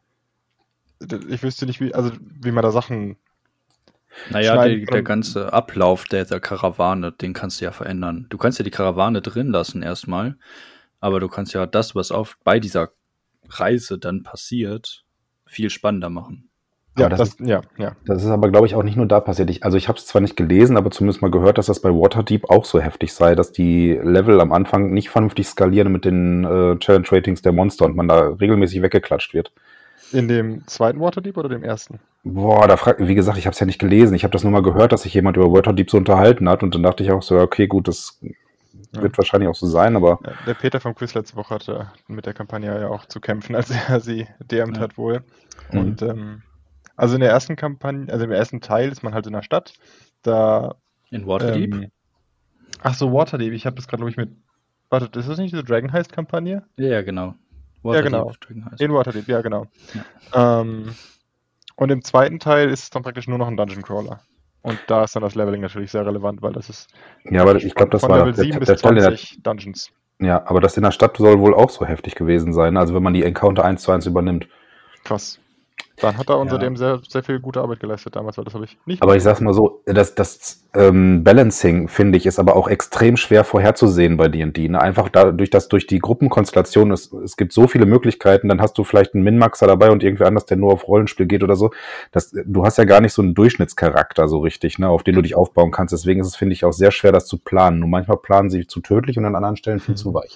ich wüsste nicht, wie, also wie man da Sachen. Naja, die, der ganze Ablauf der, der Karawane, den kannst du ja verändern. Du kannst ja die Karawane drin lassen erstmal, aber du kannst ja das, was auf bei dieser Reise dann passiert, viel spannender machen. Ja, das, das, ist, ja, ja. das ist aber, glaube ich, auch nicht nur da passiert. Ich, also ich habe es zwar nicht gelesen, aber zumindest mal gehört, dass das bei Waterdeep auch so heftig sei, dass die Level am Anfang nicht vernünftig skalieren mit den äh, Challenge-Ratings der Monster und man da regelmäßig weggeklatscht wird. In dem zweiten Waterdeep oder dem ersten? Boah, da fragt, wie gesagt, ich habe es ja nicht gelesen. Ich habe das nur mal gehört, dass sich jemand über Waterdeep so unterhalten hat und dann dachte ich auch so, okay, gut, das ja. wird wahrscheinlich auch so sein, aber... Ja, der Peter vom Quiz letzte Woche hatte mit der Kampagne ja auch zu kämpfen, als er sie D M'd ja. hat wohl. Und, mhm. ähm, also in der ersten Kampagne, also im ersten Teil ist man halt in der Stadt, da... In Waterdeep? Ähm, ach so, Waterdeep, ich habe das gerade, glaube ich, mit... Warte, ist das nicht diese Dragon Heist-Kampagne? Ja, ja, genau. Waterdeep, ja, genau. In Waterdeep, ja, genau. Ja. Ähm, und im zweiten Teil ist es dann praktisch nur noch ein Dungeon Crawler. Und da ist dann das Leveling natürlich sehr relevant, weil das ist ja, aber ich glaube, das von war Level sieben bis zwanzig Dungeons. Ja, aber das in der Stadt soll wohl auch so heftig gewesen sein, also wenn man die Encounter eins zu eins übernimmt. Krass. Dann hat er unser ja. D M sehr, sehr viel gute Arbeit geleistet damals, weil das habe ich nicht. Aber ich sag's mal so, das, das ähm, Balancing, finde ich, ist aber auch extrem schwer vorherzusehen bei D und D. Ne? Einfach dadurch, dass durch die Gruppenkonstellation, es, es gibt so viele Möglichkeiten, dann hast du vielleicht einen Min-Maxer dabei und irgendwer anders, der nur auf Rollenspiel geht oder so. Das, du hast ja gar nicht so einen Durchschnittscharakter so richtig, ne, auf den du dich aufbauen kannst. Deswegen ist es, finde ich, auch sehr schwer, das zu planen. Nur manchmal planen sie zu tödlich und an anderen Stellen viel mhm. zu weich.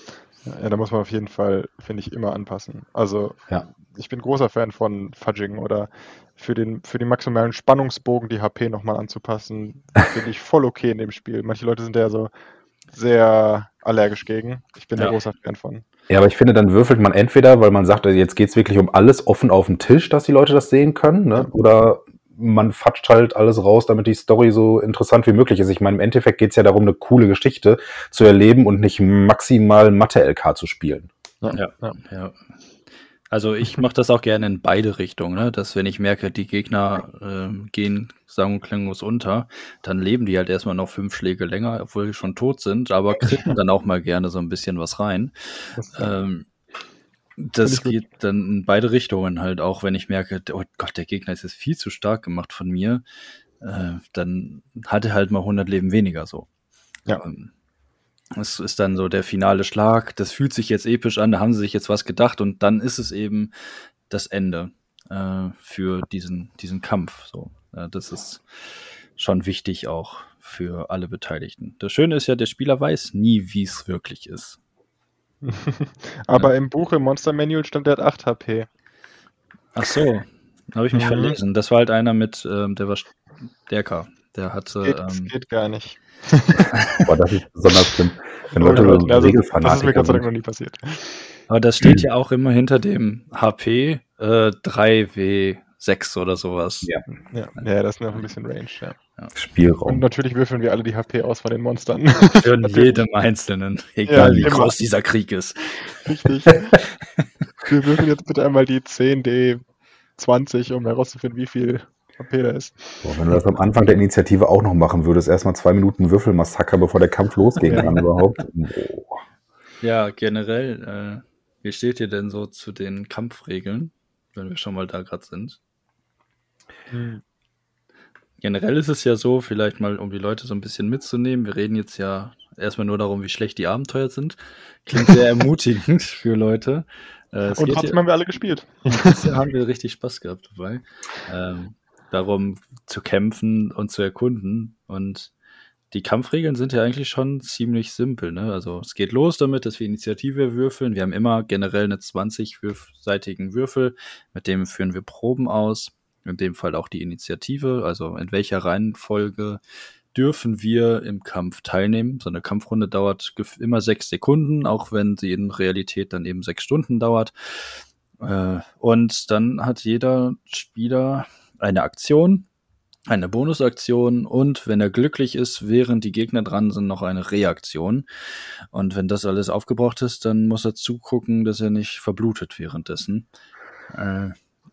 Ja, da muss man auf jeden Fall, finde ich, immer anpassen. Also Ja. ich bin großer Fan von Fudging oder für den für den maximalen Spannungsbogen die H P nochmal anzupassen, finde ich voll okay in dem Spiel. Manche Leute sind ja so sehr allergisch gegen. Ich bin da Ja. großer Fan von. Ja, aber ich finde, dann würfelt man entweder, weil man sagt, jetzt geht's wirklich um alles offen auf dem Tisch, dass die Leute das sehen können, ne? Ja. Oder man fatscht halt alles raus, damit die Story so interessant wie möglich ist. Ich meine, im Endeffekt geht's ja darum, eine coole Geschichte zu erleben und nicht maximal Mathe-L K zu spielen. Ja, Ja. ja. Ja. Also ich mache das auch gerne in beide Richtungen, ne? Dass wenn ich merke, die Gegner ähm, gehen sang- und klanglos unter, dann leben die halt erstmal noch fünf Schläge länger, obwohl die schon tot sind, aber kriegen dann auch mal gerne so ein bisschen was rein. Das, Ähm, Find das ich gut. geht dann in beide Richtungen halt, auch wenn ich merke, oh Gott, der Gegner ist jetzt viel zu stark gemacht von mir, äh, dann hat er halt mal hundert Leben weniger so. Ja. Ähm, Es ist dann so der finale Schlag, das fühlt sich jetzt episch an, da haben sie sich jetzt was gedacht und dann ist es eben das Ende äh, für diesen, diesen Kampf. So. Äh, das ist schon wichtig auch für alle Beteiligten. Das Schöne ist ja, der Spieler weiß nie, wie es wirklich ist. Aber im Buch, im Monster Manual stand, der hat acht H P. Ach so, habe ich mich Mhm. verlesen. Das war halt einer mit, ähm, der war stärker. Der Das hatte, geht, das ähm, geht gar nicht. Boah, das ist besonders schlimm. Wenn Oh Leute Gott, so also, das ist mir Regelfanatiker Gott sei Dank sind. noch nie passiert. aber das steht ja auch immer hinter dem H P äh, drei W sechs oder sowas. Ja. Ja, ja, das ist noch ein bisschen Range, ja. Und Spielraum. natürlich würfeln wir alle die H P aus von den Monstern. Für Natürlich. jedem Einzelnen, egal Ja, wie immer. groß dieser Krieg ist. Richtig. Wir würfeln jetzt bitte einmal die zehn D zwanzig, um herauszufinden, wie viel H P da ist. Boah, wenn du das am Anfang der Initiative auch noch machen würdest, erstmal zwei Minuten Würfelmassaker, bevor der Kampf losgehen Ja. kann überhaupt. Boah. Ja, generell, äh, wie steht ihr denn so zu den Kampfregeln, wenn wir schon mal da gerade sind? Hm. Generell ist es ja so, vielleicht mal, um die Leute so ein bisschen mitzunehmen, wir reden jetzt ja erstmal nur darum, wie schlecht die Abenteuer sind. Klingt sehr ermutigend für Leute. Äh, es Und geht trotzdem ja, haben wir alle gespielt. bisher haben wir richtig Spaß gehabt dabei. Ähm, darum zu kämpfen und zu erkunden. Und die Kampfregeln sind ja eigentlich schon ziemlich simpel. Ne? Also es geht los damit, dass wir Initiative würfeln. Wir haben immer generell eine zwanzig-seitigen Würfel, mit dem führen wir Proben aus. In dem Fall auch die Initiative, also in welcher Reihenfolge dürfen wir im Kampf teilnehmen. So eine Kampfrunde dauert gef- immer sechs Sekunden, auch wenn sie in Realität dann eben sechs Stunden dauert. Äh, und dann hat jeder Spieler eine Aktion, eine Bonusaktion und wenn er glücklich ist, während die Gegner dran sind, noch eine Reaktion. Und wenn das alles aufgebraucht ist, dann muss er zugucken, dass er nicht verblutet währenddessen. Äh,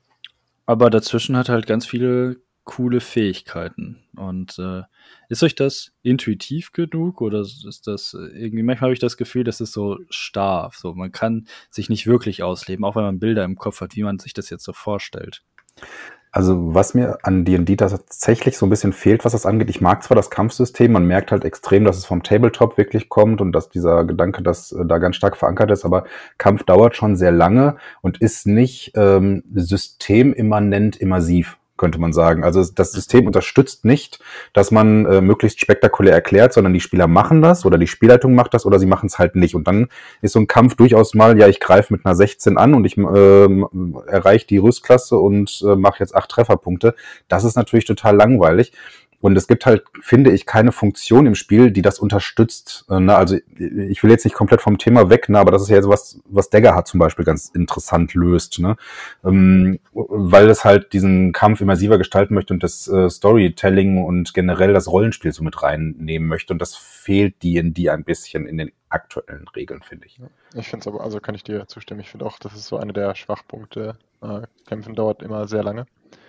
aber dazwischen hat er halt ganz viele coole Fähigkeiten. Und äh, ist euch das intuitiv genug oder ist das äh, irgendwie, manchmal habe ich das Gefühl, das ist so starr. So, man kann sich nicht wirklich ausleben, auch wenn man Bilder im Kopf hat, wie man sich das jetzt so vorstellt. Also was mir an D und D tatsächlich so ein bisschen fehlt, was das angeht, ich mag zwar das Kampfsystem, man merkt halt extrem, dass es vom Tabletop wirklich kommt und dass dieser Gedanke, dass äh, da ganz stark verankert ist, aber Kampf dauert schon sehr lange und ist nicht ähm, systemimmanent immersiv, könnte man sagen. Also das System unterstützt nicht, dass man äh, möglichst spektakulär erklärt, sondern die Spieler machen das oder die Spielleitung macht das oder sie machen es halt nicht. Und dann ist so ein Kampf durchaus mal, ja, ich greife mit einer sechzehn an und ich äh, erreiche die Rüstklasse und äh, mache jetzt acht Trefferpunkte. Das ist natürlich total langweilig. Und es gibt halt, finde ich, keine Funktion im Spiel, die das unterstützt. Äh, ne? Also ich will jetzt nicht komplett vom Thema weg, ne? Aber das ist ja jetzt was, was Dagger hat zum Beispiel ganz interessant löst, ne? Ähm, weil es halt diesen Kampf immersiver gestalten möchte und das äh, Storytelling und generell das Rollenspiel so mit reinnehmen möchte. Und das fehlt D und D ein bisschen in den aktuellen Regeln, finde ich. Ich finde es aber, also kann ich dir zustimmen, ich finde auch, das ist so eine der Schwachpunkte. Äh, Kämpfen dauert immer sehr lange.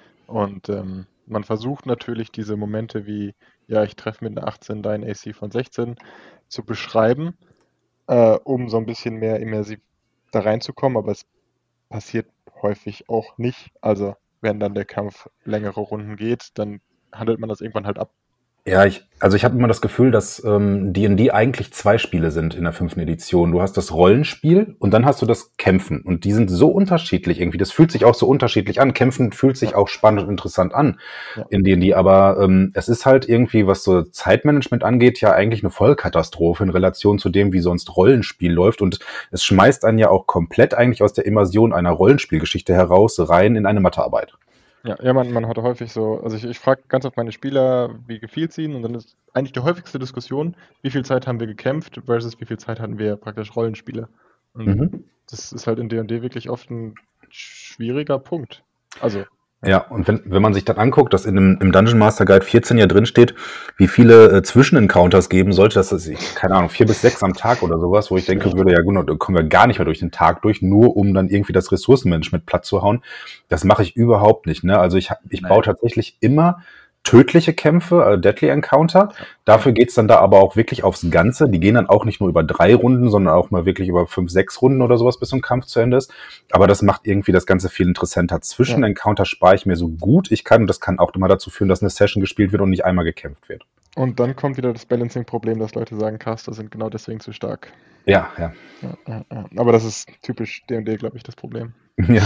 Und ähm, man versucht natürlich diese Momente wie, ja, ich treffe mit einer achtzehn dein A C von sechzehn zu beschreiben, äh, um so ein bisschen mehr immersiv da reinzukommen, aber es passiert häufig auch nicht. Also wenn dann der Kampf längere Runden geht, dann handelt man das irgendwann halt ab. Ja, ich, also ich habe immer das Gefühl, dass ähm, D und D eigentlich zwei Spiele sind in der fünften Edition. Du hast das Rollenspiel und dann hast du das Kämpfen. Und die sind so unterschiedlich irgendwie. Das fühlt sich auch so unterschiedlich an. Kämpfen fühlt sich Ja. auch spannend und interessant an Ja. in D und D. Aber ähm, es ist halt irgendwie, was so Zeitmanagement angeht, ja eigentlich eine Vollkatastrophe in Relation zu dem, wie sonst Rollenspiel läuft. Und es schmeißt einen ja auch komplett eigentlich aus der Immersion einer Rollenspielgeschichte heraus rein in eine Mathearbeit. Ja, ja, man, man hat häufig so, also ich, ich frage ganz oft meine Spieler, wie gefiel es ihnen, und dann ist eigentlich die häufigste Diskussion, wie viel Zeit haben wir gekämpft versus wie viel Zeit hatten wir praktisch Rollenspiele. Und Mhm. das ist halt in D und D wirklich oft ein schwieriger Punkt. Also, Ja, und wenn, wenn man sich dann anguckt, dass in dem, im Dungeon Master Guide vierzehn ja drin steht, wie viele äh, Zwischenencounters geben sollte, das ist, keine Ahnung, vier bis sechs am Tag oder sowas, wo ich denke Ja. würde, ja gut, da kommen wir gar nicht mehr durch den Tag durch, nur um dann irgendwie das Ressourcenmanagement platt zu hauen. Das mache ich überhaupt nicht, ne? Also ich, hab- ich Nee. baue tatsächlich immer tödliche Kämpfe, äh, Deadly Encounter. Dafür geht's dann da aber auch wirklich aufs Ganze. Die gehen dann auch nicht nur über drei Runden, sondern auch mal wirklich über fünf, sechs Runden oder sowas, bis so ein Kampf zu Ende ist. Aber das macht irgendwie das Ganze viel interessanter. Zwischen Ja. Encounter spare ich mir so gut ich kann. Und das kann auch immer dazu führen, dass eine Session gespielt wird und nicht einmal gekämpft wird. Und dann kommt wieder das Balancing-Problem, dass Leute sagen, Caster sind genau deswegen zu stark. Ja, ja. Ja, ja, ja. Aber das ist typisch D und D, glaube ich, das Problem. Ja.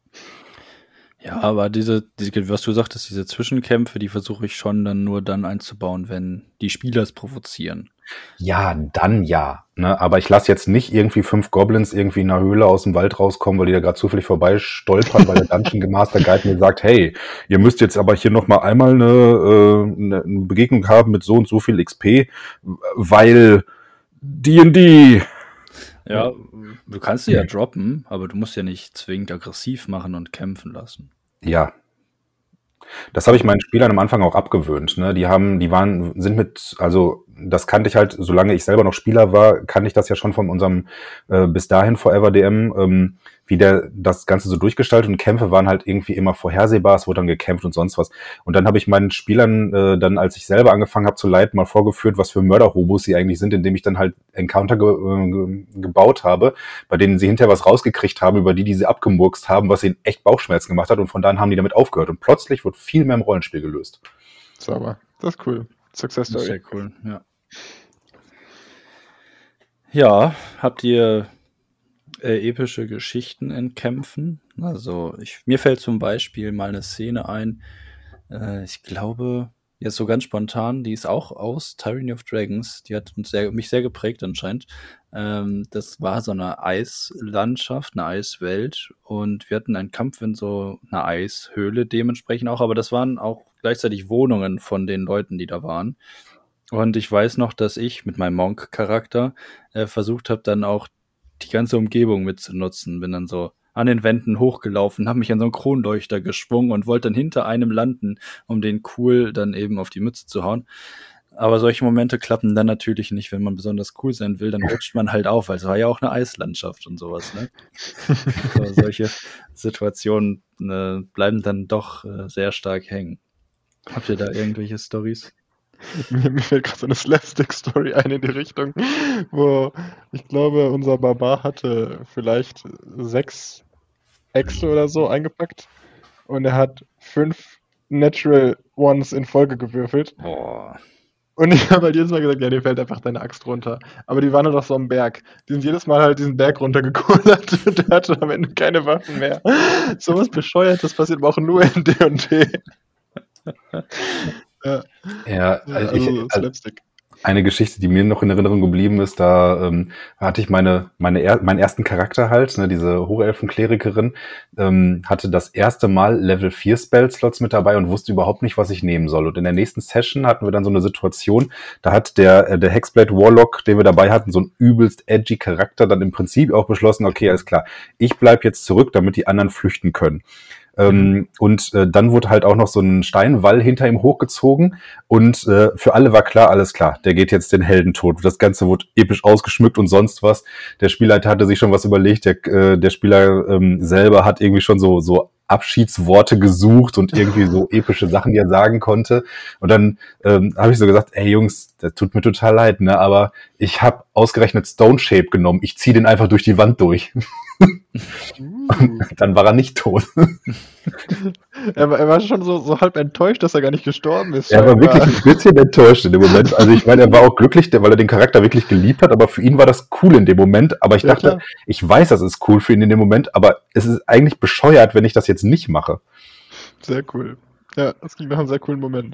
Ja, aber diese, diese, was du sagtest, diese Zwischenkämpfe, die versuche ich schon dann nur dann einzubauen, wenn die Spieler es provozieren. Ja, dann ja. Ne? Aber ich lasse jetzt nicht irgendwie fünf Goblins irgendwie in einer Höhle aus dem Wald rauskommen, weil die da gerade zufällig vorbei stolpern, weil der Dungeon Master Guide mir sagt, hey, ihr müsst jetzt aber hier noch mal einmal eine, äh, eine eine Begegnung haben mit so und so viel X P, weil D und D. Ja, du kannst sie ja droppen, aber du musst ja nicht zwingend aggressiv machen und kämpfen lassen. Ja. Das habe ich meinen Spielern am Anfang auch abgewöhnt. Ne? Die haben, die waren, sind mit, also das kannte ich halt, solange ich selber noch Spieler war, kannte ich das ja schon von unserem äh, bis dahin Forever D M, ähm, wie der das Ganze so durchgestaltet, und Kämpfe waren halt irgendwie immer vorhersehbar, es wurde dann gekämpft und sonst was. Und dann habe ich meinen Spielern äh, dann, als ich selber angefangen habe zu leiten, mal vorgeführt, was für Mörderhobos sie eigentlich sind, indem ich dann halt Encounter ge ge gebaut habe, bei denen sie hinterher was rausgekriegt haben, über die, die sie abgemurkst haben, was ihnen echt Bauchschmerzen gemacht hat, und von da an haben die damit aufgehört. Und plötzlich wird viel mehr im Rollenspiel gelöst. Sauber. Das ist cool. Success Das ist Story. sehr cool, ja. Ja, habt ihr äh, epische Geschichten in Kämpfen? Also ich, mir fällt zum Beispiel mal eine Szene ein, äh, ich glaube, jetzt so ganz spontan, die ist auch aus Tyranny of Dragons, die hat uns sehr, mich sehr geprägt anscheinend. Ähm, das war so eine Eislandschaft, eine Eiswelt, und wir hatten einen Kampf in so einer Eishöhle dementsprechend auch, aber das waren auch gleichzeitig Wohnungen von den Leuten, die da waren. Und ich weiß noch, dass ich mit meinem Monk-Charakter äh, versucht habe, dann auch die ganze Umgebung mitzunutzen. Bin dann so an den Wänden hochgelaufen, habe mich an so einen Kronleuchter geschwungen und wollte dann hinter einem landen, um den cool dann eben auf die Mütze zu hauen. Aber solche Momente klappen dann natürlich nicht, wenn man besonders cool sein will. Dann rutscht man halt auf, weil es war ja auch eine Eislandschaft und sowas. Ne? So, solche Situationen äh, bleiben dann doch äh, sehr stark hängen. Habt ihr da irgendwelche Storys? Mir, mir fällt gerade so eine Slapstick-Story ein in die Richtung, wo ich glaube, unser Barbar hatte vielleicht sechs Äxte oder so eingepackt und er hat fünf Natural Ones in Folge gewürfelt. Boah. Und ich habe halt jedes Mal gesagt, ja, dir fällt einfach deine Axt runter. Aber die waren nur noch so am Berg. Die sind jedes Mal halt diesen Berg runtergekullert und der hatte am Ende keine Waffen mehr. Sowas Bescheuertes passiert aber auch nur in D und D. Ja, Ja, also also ich, also Slapstick. eine Geschichte, die mir noch in Erinnerung geblieben ist, da ähm, hatte ich meine, meine er, meinen ersten Charakter halt, ne, diese Hochelfen-Klerikerin, ähm, hatte das erste Mal Level vier Spell-Slots mit dabei und wusste überhaupt nicht, was ich nehmen soll. Und in der nächsten Session hatten wir dann so eine Situation, da hat der, äh, der Hexblade Warlock, den wir dabei hatten, so ein übelst edgy Charakter, dann im Prinzip auch beschlossen, okay, alles klar, ich bleib jetzt zurück, damit die anderen flüchten können. Ähm, und äh, dann wurde halt auch noch so ein Steinwall hinter ihm hochgezogen und äh, für alle war klar, alles klar, der geht jetzt den Heldentod. Das Ganze wurde episch ausgeschmückt und sonst was. Der Spielleiter hatte sich schon was überlegt, der, äh, der Spieler ähm, selber hat irgendwie schon so so Abschiedsworte gesucht und irgendwie so epische Sachen, die er sagen konnte. Und dann ähm, habe ich so gesagt, ey Jungs, das tut mir total leid, ne, aber ich habe ausgerechnet Stone Shape genommen. Ich ziehe den einfach durch die Wand durch. Uh. Dann war er nicht tot. er, war, er war schon so, so halb enttäuscht, dass er gar nicht gestorben ist. Er war scheinbar. wirklich ein bisschen enttäuscht in dem Moment. Also ich meine, er war auch glücklich, weil er den Charakter wirklich geliebt hat, aber für ihn war das cool in dem Moment. Aber ich Ja, dachte, klar. ich weiß, das ist cool für ihn in dem Moment, aber es ist eigentlich bescheuert, wenn ich das jetzt nicht mache. Sehr cool. Ja, das klingt nach einem sehr coolen Moment.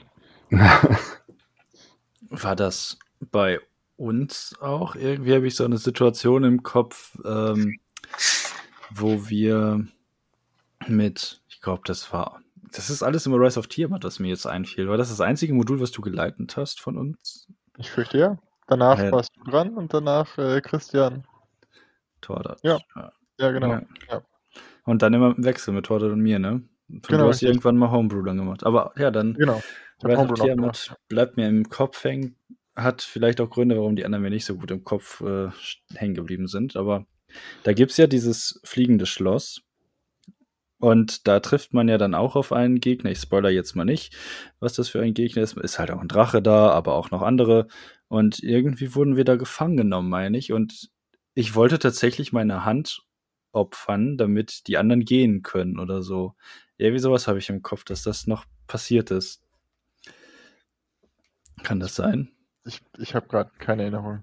War das bei uns auch? Irgendwie habe ich so eine Situation im Kopf, ähm, wo wir mit, ich glaube, das war, das ist alles immer Rise of Tiamat, was mir jetzt einfiel. War das das einzige Modul, was du geleitet hast von uns? Ich fürchte ja. Danach Ja. warst du dran und danach äh, Christian. Tordat. Ja. Ja, genau. Ja. Ja. Und dann immer im Wechsel mit Tordat und mir, ne? Und Genau, du hast richtig. irgendwann mal Homebrew dann gemacht. Aber ja, dann Genau. Ich hab Rise of Homebrew noch Tiamat gemacht. bleibt mir im Kopf hängen. Hat vielleicht auch Gründe, warum die anderen mir nicht so gut im Kopf äh, hängen geblieben sind. Aber da gibt es ja dieses fliegende Schloss. Und da trifft man ja dann auch auf einen Gegner. Ich spoiler jetzt mal nicht, was das für ein Gegner ist. Ist halt auch ein Drache da, aber auch noch andere. Und irgendwie wurden wir da gefangen genommen, meine ich. Und ich wollte tatsächlich meine Hand opfern, damit die anderen gehen können oder so. Irgendwie sowas habe ich im Kopf, dass das noch passiert ist. Kann das sein? Ich, ich habe gerade keine Erinnerung.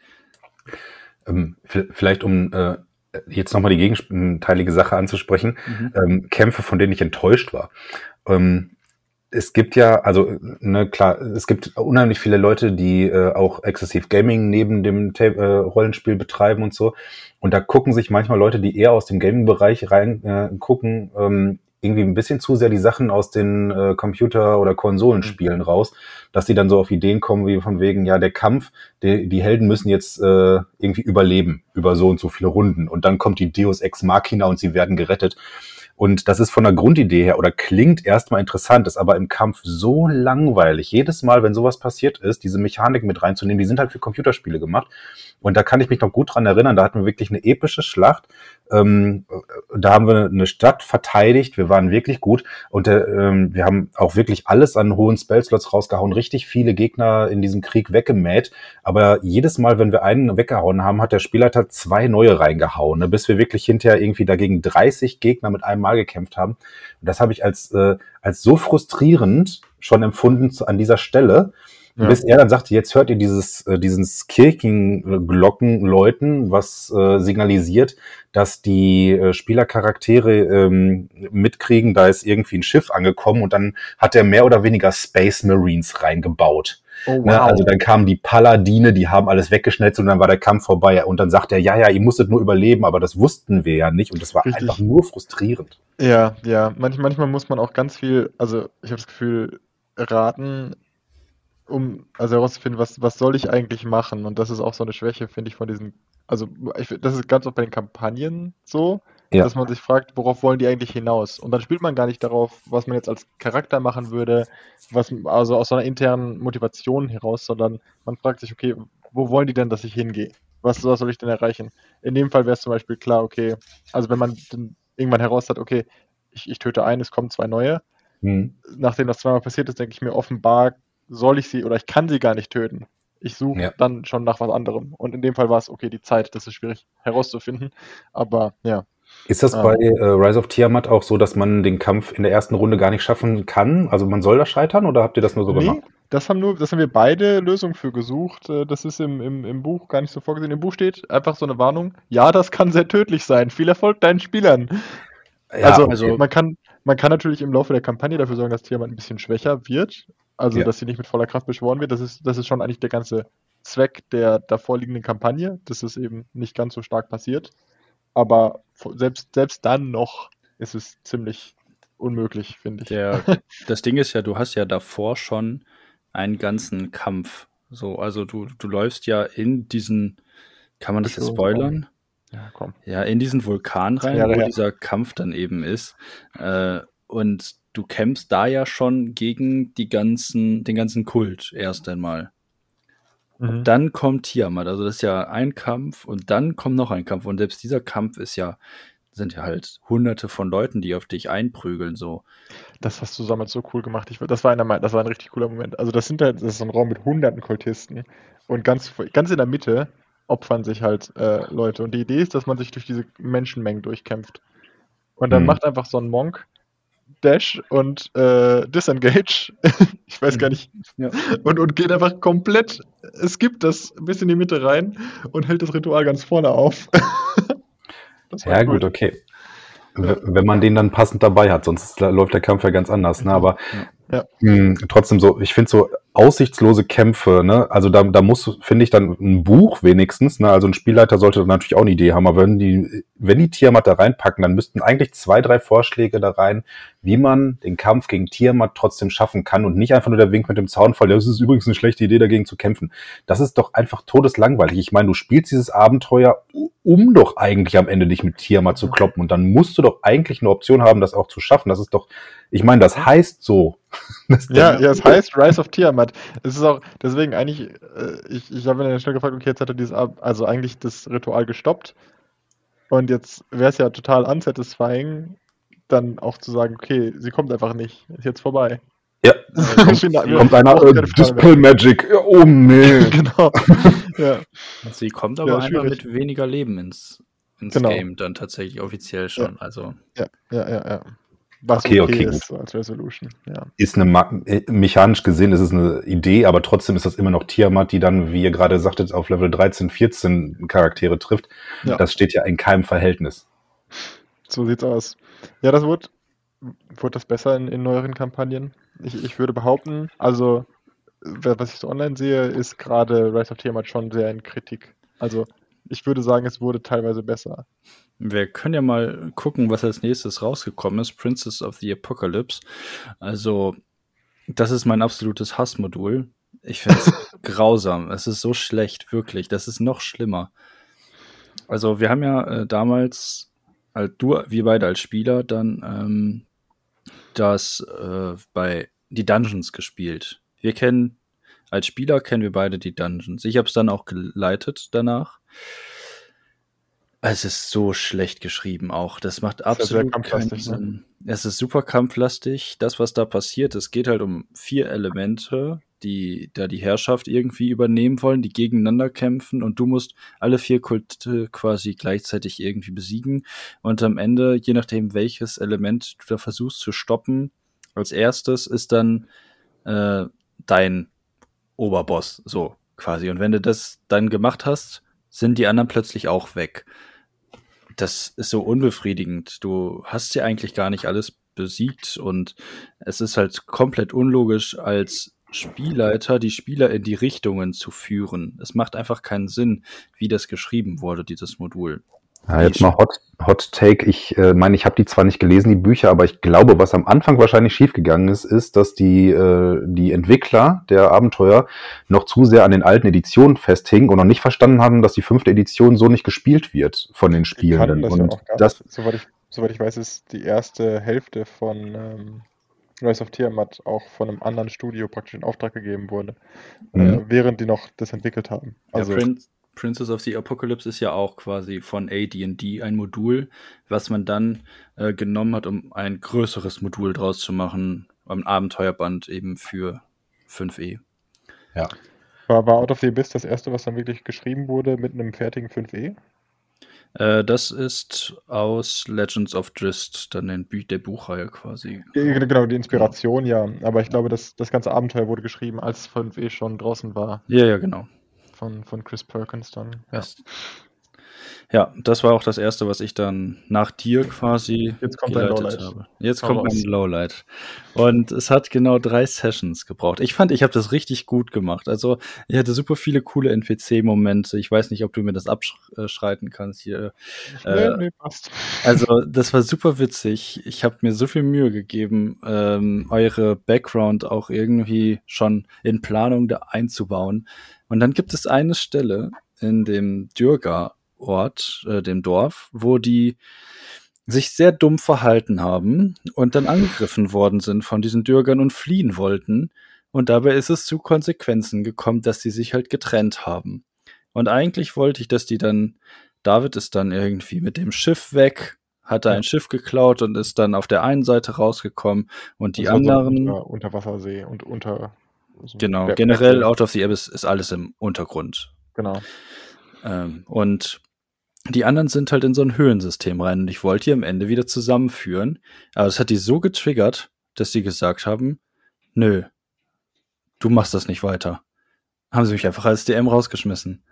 Ähm, v- vielleicht um äh, jetzt nochmal die gegenteilige Sache anzusprechen, Mhm. ähm, Kämpfe, von denen ich enttäuscht war. Ähm, es gibt ja, also, ne, klar, es gibt unheimlich viele Leute, die äh, auch Excessive Gaming neben dem Ta- äh, Rollenspiel betreiben und so. Und da gucken sich manchmal Leute, die eher aus dem Gaming-Bereich rein äh, gucken, ähm, irgendwie ein bisschen zu sehr die Sachen aus den äh, Computer- oder Konsolenspielen raus, dass die dann so auf Ideen kommen, wie von wegen, ja, der Kampf, die, die Helden müssen jetzt äh, irgendwie überleben über so und so viele Runden. Und dann kommt die Deus Ex Machina und sie werden gerettet. Und das ist von der Grundidee her oder klingt erstmal interessant, ist aber im Kampf so langweilig. Jedes Mal, wenn sowas passiert ist, diese Mechanik mit reinzunehmen, die sind halt für Computerspiele gemacht. Und da kann ich mich noch gut dran erinnern, da hatten wir wirklich eine epische Schlacht. Ähm, da haben wir eine Stadt verteidigt, wir waren wirklich gut und äh, ähm, wir haben auch wirklich alles an hohen Spellslots rausgehauen, richtig viele Gegner in diesem Krieg weggemäht. Aber jedes Mal, wenn wir einen weggehauen haben, hat der Spielleiter zwei neue reingehauen, ne, bis wir wirklich hinterher irgendwie dagegen dreißig Gegner mit einem Mal gekämpft haben. Und das habe ich als, äh, als so frustrierend schon empfunden zu, an dieser Stelle, Ja. bis er dann sagte, jetzt hört ihr dieses, äh, dieses Kirchenglocken läuten, was äh, signalisiert, dass die äh, Spielercharaktere ähm, mitkriegen, da ist irgendwie ein Schiff angekommen und dann hat er mehr oder weniger Space Marines reingebaut. Oh, wow. Ne? Also dann kamen die Paladine, die haben alles weggeschnetzelt und dann war der Kampf vorbei und dann sagt er, ja, ja, ihr musstet nur überleben, aber das wussten wir ja nicht und das war Richtig. einfach nur frustrierend. Ja, ja. Manch, manchmal muss man auch ganz viel, also ich habe das Gefühl, raten, um also herauszufinden, was, was soll ich eigentlich machen? Und das ist auch so eine Schwäche, finde ich, von diesen, also ich, find, das ist ganz oft bei den Kampagnen so, Ja. dass man sich fragt, worauf wollen die eigentlich hinaus? Und dann spielt man gar nicht darauf, was man jetzt als Charakter machen würde, was also aus so einer internen Motivation heraus, sondern man fragt sich, okay, wo wollen die denn, dass ich hingehe? Was, was soll ich denn erreichen? In dem Fall wäre es zum Beispiel klar, okay, also wenn man dann irgendwann heraus hat, okay, ich, ich töte einen, es kommen zwei neue. Hm. Nachdem das zweimal passiert ist, denke ich mir offenbar, soll ich sie oder ich kann sie gar nicht töten. Ich suche Ja. dann schon nach was anderem. Und in dem Fall war es, okay, die Zeit, das ist schwierig herauszufinden. Aber ja. Ist das Ähm. bei äh, Rise of Tiamat auch so, dass man den Kampf in der ersten Runde gar nicht schaffen kann? Also man soll da scheitern oder habt ihr das nur so Nee, gemacht? das haben nur, das haben wir beide Lösungen für gesucht. Äh, Das ist im, im, im Buch gar nicht so vorgesehen. Im Buch steht einfach so eine Warnung. Ja, das kann sehr tödlich sein. Viel Erfolg deinen Spielern. Ja, also, also- man kann, man kann natürlich im Laufe der Kampagne dafür sorgen, dass Tiamat ein bisschen schwächer wird. Also, Ja. dass sie nicht mit voller Kraft beschworen wird. Das ist, das ist schon eigentlich der ganze Zweck der davorliegenden Kampagne, dass es eben nicht ganz so stark passiert. Aber vo- selbst, selbst dann noch ist es ziemlich unmöglich, finde ich. Der, das Ding ist ja, du hast ja davor schon einen ganzen Kampf. So, also du, du läufst ja in diesen, kann man das jetzt So, spoilern? Ja, komm. Ja, in diesen Vulkan rein, Jahre wo her. dieser Kampf dann eben ist. Äh, und du kämpfst da ja schon gegen die ganzen, den ganzen Kult erst einmal. Mhm. Dann kommt Tiamat, also das ist ja ein Kampf und dann kommt noch ein Kampf und selbst dieser Kampf ist ja, sind ja halt hunderte von Leuten, die auf dich einprügeln, so. Das hast du damals so cool gemacht. Ich, das, war einer, mein- das war ein richtig cooler Moment. Also das, sind halt, das ist so ein Raum mit hunderten Kultisten und ganz, ganz in der Mitte opfern sich halt äh, Leute. Und die Idee ist, dass man sich durch diese Menschenmengen durchkämpft. Und dann Mhm. macht einfach so ein Monk Dash und äh, Disengage. Ich weiß gar nicht. Ja. Und, und geht einfach komplett, es gibt das bis in die Mitte rein und hält das Ritual ganz vorne auf. Das war Ja, cool. gut, okay. W- Wenn man den dann passend dabei hat, sonst läuft der Kampf ja ganz anders, ne? Aber Ja. mh, trotzdem so, ich finde so aussichtslose Kämpfe, ne? Also da, da muss, finde ich, dann ein Buch wenigstens, ne? Also ein Spielleiter sollte dann natürlich auch eine Idee haben, aber wenn die, wenn die Tiamat da reinpacken, dann müssten eigentlich zwei, drei Vorschläge da rein, wie man den Kampf gegen Tiamat trotzdem schaffen kann und nicht einfach nur der Wink mit dem Zaunfall, das ist übrigens eine schlechte Idee, dagegen zu kämpfen. Das ist doch einfach todeslangweilig. Ich meine, du spielst dieses Abenteuer, um doch eigentlich am Ende dich mit Tiamat zu kloppen und dann musst du doch eigentlich eine Option haben, das auch zu schaffen. Das ist doch, ich meine, das heißt so. Das Ja, ja, es heißt Rise of Tiamat. Es ist auch, deswegen eigentlich, äh, ich, ich habe mir dann schnell gefragt, okay, jetzt hat er dieses, Ab- also eigentlich das Ritual gestoppt. Und jetzt wäre es ja total unsatisfying, dann auch zu sagen, okay, sie kommt einfach nicht, ist jetzt vorbei. Ja, Äh, kommt, Final- kommt einer, braucht äh, keine Frage Dispel Magic, oh nee. Genau. Ja, Sie kommt aber Ja, einfach schwierig. mit weniger Leben ins, ins Genau. Game dann tatsächlich offiziell schon. Also ja, ja, ja, ja. Was Okay, okay, okay, ist so als Resolution. Ja. Ist eine, Ma- äh, mechanisch gesehen ist es eine Idee, aber trotzdem ist das immer noch Tiamat, die dann, wie ihr gerade sagtet, auf Level dreizehn, vierzehn Charaktere trifft. Ja. Das steht ja in keinem Verhältnis. So sieht's aus. Ja, das wird, wird das besser in, in neueren Kampagnen. Ich, ich würde behaupten, also wer- was ich so online sehe, ist gerade Rise of Tiamat schon sehr in Kritik. Also ich würde sagen, es wurde teilweise besser. wir können ja mal gucken, was als nächstes rausgekommen ist. Princess of the Apocalypse. Also, das ist mein absolutes Hassmodul. Ich finde es grausam. Es ist so schlecht, wirklich. Das ist noch schlimmer. Also, wir haben ja äh, damals, halt du, wir beide als Spieler, dann ähm, das äh, bei die Dungeons gespielt. Wir kennen, als Spieler kennen wir beide die Dungeons. Ich habe es dann auch geleitet danach. Es ist so schlecht geschrieben auch. Das macht ja sehr absolut keinen kampflastig, ne? Sinn. Es ist super kampflastig. Das, was da passiert, es geht halt um vier Elemente, die da die Herrschaft irgendwie übernehmen wollen, die gegeneinander kämpfen und du musst alle vier Kulte quasi gleichzeitig irgendwie besiegen und am Ende, je nachdem welches Element du da versuchst zu stoppen, als erstes ist dann äh, dein Oberboss, so quasi. Und wenn du das dann gemacht hast, sind die anderen plötzlich auch weg. Das ist so unbefriedigend. Du hast ja eigentlich gar nicht alles besiegt und es ist halt komplett unlogisch, als Spielleiter die Spieler in die Richtungen zu führen. Es macht einfach keinen Sinn, wie das geschrieben wurde, dieses Modul. Ja, jetzt mal Hot, Hot Take. Ich äh, meine, ich habe die zwar nicht gelesen, die Bücher, aber ich glaube, was am Anfang wahrscheinlich schiefgegangen ist, ist, dass die, äh, die Entwickler der Abenteuer noch zu sehr an den alten Editionen festhingen und noch nicht verstanden haben, dass die fünfte Edition so nicht gespielt wird von den Die kannten Spielenden. das ja Und auch gar das, nicht. Soweit ich, soweit ich weiß, ist die erste Hälfte von ähm, Rise of Tiamat auch von einem anderen Studio praktisch in Auftrag gegeben wurde, Mhm. äh, während die noch das entwickelt haben. Also ja, Prin Princess of the Apocalypse ist ja auch quasi von A D und D ein Modul, was man dann äh, genommen hat, um ein größeres Modul draus zu machen, am Abenteuerband eben für fünf E. ja. war, war Out of the Abyss das erste, was dann wirklich geschrieben wurde mit einem fertigen fünf E? Äh, das ist aus Legends of Drizzt, dann den Bü der Buchreihe quasi. Ja, genau, die Inspiration, ja. Aber ich glaube, das, das ganze Abenteuer wurde geschrieben, als fünf E schon draußen war. Ja, ja, genau. Von, von Chris Perkins dann. Ja. Ja, das war auch das erste, was ich dann nach dir quasi Jetzt kommt dein geleitet Lowlight. habe. Jetzt Hau kommt raus. mein Lowlight. Und es hat genau drei Sessions gebraucht. Ich fand, ich habe das richtig gut gemacht. Also ich hatte super viele coole N P C-Momente. Ich weiß nicht, ob du mir das abschreiten kannst hier. Nee, Äh, nee, passt. Also das war super witzig. Ich habe mir so viel Mühe gegeben, ähm, eure Background auch irgendwie schon in Planung da einzubauen. Und dann gibt es eine Stelle in dem Dürger-Ort, äh, dem Dorf, wo die sich sehr dumm verhalten haben und dann angegriffen worden sind von diesen Dürgern und fliehen wollten. Und dabei ist es zu Konsequenzen gekommen, dass sie sich halt getrennt haben. Und eigentlich wollte ich, dass die dann, David ist dann irgendwie mit dem Schiff weg, hat da Ja. ein Schiff geklaut und ist dann auf der einen Seite rausgekommen und die Das war so ein anderen, Unter, Unterwassersee und unter. so genau, Berg- generell Berge. Out of the Abyss ist alles im Untergrund. Genau. Ähm, und die anderen sind halt in so ein Höhlensystem rein und ich wollte die am Ende wieder zusammenführen. Aber es hat die so getriggert, dass die gesagt haben, nö, du machst das nicht weiter. Haben sie mich einfach als D M rausgeschmissen.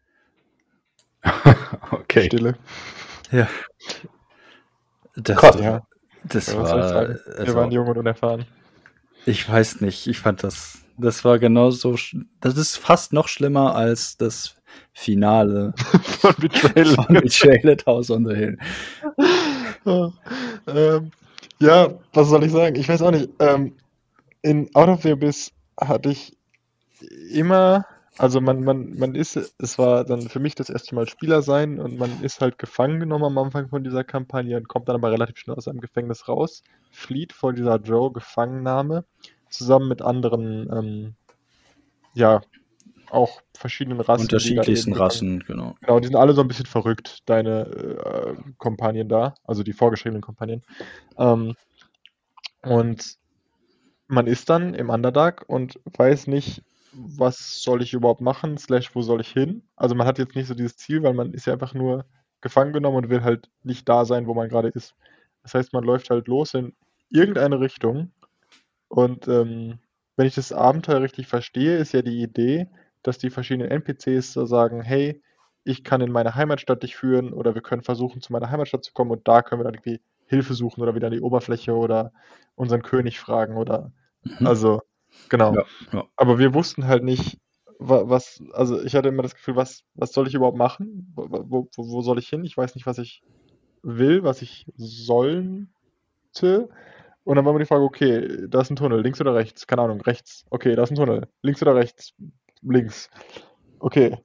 Okay. Stille. Ja. Das, Krass. Ja, das ja, was soll ich war, sagen? Wir also, waren jung und unerfahren. ich weiß nicht, ich fand das, das war genauso, sch- das ist fast noch schlimmer als das Finale Von Betrayal. von Betrayal at House on the Hill. Ja, ähm, ja, was soll ich sagen? Ich weiß auch nicht. Ähm, in Out of the Abyss hatte ich immer, also man, man, man ist, es war dann für mich das erste Mal Spieler sein und man ist halt gefangen genommen am Anfang von dieser Kampagne und kommt dann aber relativ schnell aus seinem Gefängnis raus, flieht vor dieser Joe-Gefangennahme, zusammen mit anderen, ähm, ja, auch verschiedenen Rassen. die da Unterschiedlichsten eben gefangen- Rassen, genau. Genau, die sind alle so ein bisschen verrückt, deine äh, Kompanien da, also die vorgeschriebenen Kompanien. Ähm, und man ist dann im Underdark und weiß nicht, was soll ich überhaupt machen, slash wo soll ich hin. Also man hat jetzt nicht so dieses Ziel, weil man ist ja einfach nur gefangen genommen und will halt nicht da sein, wo man gerade ist. Das heißt, man läuft halt los in irgendeine Richtung und ähm, wenn ich das Abenteuer richtig verstehe, ist ja die Idee, dass die verschiedenen N P Cs so sagen, hey, ich kann in meine Heimatstadt dich führen oder wir können versuchen, zu meiner Heimatstadt zu kommen und da können wir dann irgendwie Hilfe suchen oder wieder an die Oberfläche oder unseren König fragen oder Mhm. also genau. Ja, ja. Aber wir wussten halt nicht, wa- was, also ich hatte immer das Gefühl, was, was soll ich überhaupt machen? Wo, wo, wo wo soll ich hin? Ich weiß nicht, was ich will, was ich sollte. Und dann war mir die Frage, okay, da ist ein Tunnel, links oder rechts? Keine Ahnung, rechts. Okay, da ist ein Tunnel, links oder rechts? Links. Okay.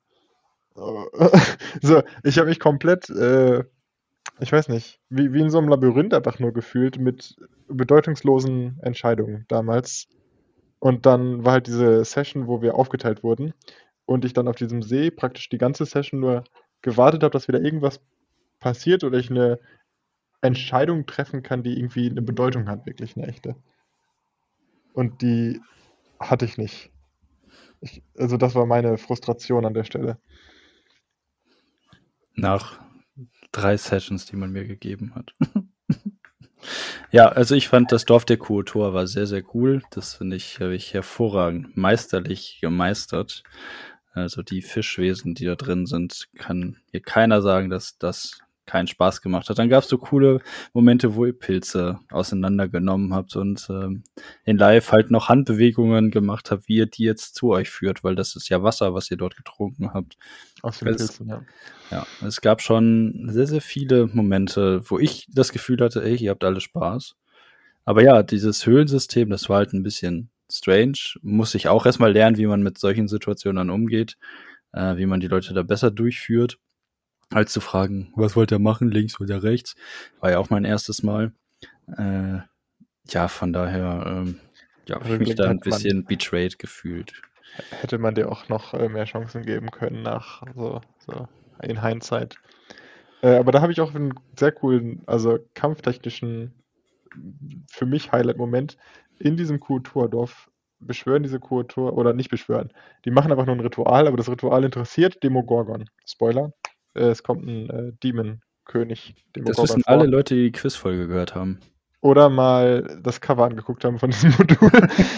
So, ich habe mich komplett, äh, ich weiß nicht, wie, wie in so einem Labyrinth einfach nur gefühlt mit bedeutungslosen Entscheidungen damals. Und dann war halt diese Session, wo wir aufgeteilt wurden und ich dann auf diesem See praktisch die ganze Session nur gewartet habe, dass wieder irgendwas passiert oder ich eine Entscheidung treffen kann, die irgendwie eine Bedeutung hat, wirklich eine echte. Und die hatte ich nicht. Ich, also das war meine Frustration an der Stelle. Nach drei Sessions, die man mir gegeben hat. Ja, also ich fand, das Dorf der Kuotor war sehr, sehr cool. Das finde ich, habe ich hervorragend meisterlich gemeistert. Also die Fischwesen, die da drin sind, kann hier keiner sagen, dass das keinen Spaß gemacht hat. Dann gab es so coole Momente, wo ihr Pilze auseinandergenommen habt und ähm, in Live halt noch Handbewegungen gemacht habt, wie ihr die jetzt zu euch führt, weil das ist ja Wasser, was ihr dort getrunken habt. Aus den Es- Pilzen, ja. Ja, es gab schon sehr, sehr viele Momente, wo ich das Gefühl hatte, ey, ihr habt alle Spaß. Aber ja, dieses Höhlensystem, das war halt ein bisschen strange. Muss ich auch erstmal lernen, wie man mit solchen Situationen dann umgeht, äh, wie man die Leute da besser durchführt, als zu fragen, was wollt ihr machen, links oder rechts. War ja auch mein erstes Mal. Äh, ja, von daher ähm, ja, habe ich mich Rückblickend da ein hat man- bisschen betrayed gefühlt. Hätte man dir auch noch äh, mehr Chancen geben können nach so, so in Hindsight. Äh, aber da habe ich auch einen sehr coolen, also kampftechnischen, für mich Highlight-Moment in diesem Kulturdorf. Beschwören diese Kultur, oder nicht beschwören. Die machen einfach nur ein Ritual, aber das Ritual interessiert Demogorgon. Spoiler. Äh, es kommt ein äh, Demon-König Das Demogorgon wissen vor. alle Leute, die die Quizfolge gehört haben. Oder mal das Cover angeguckt haben von diesem Modul.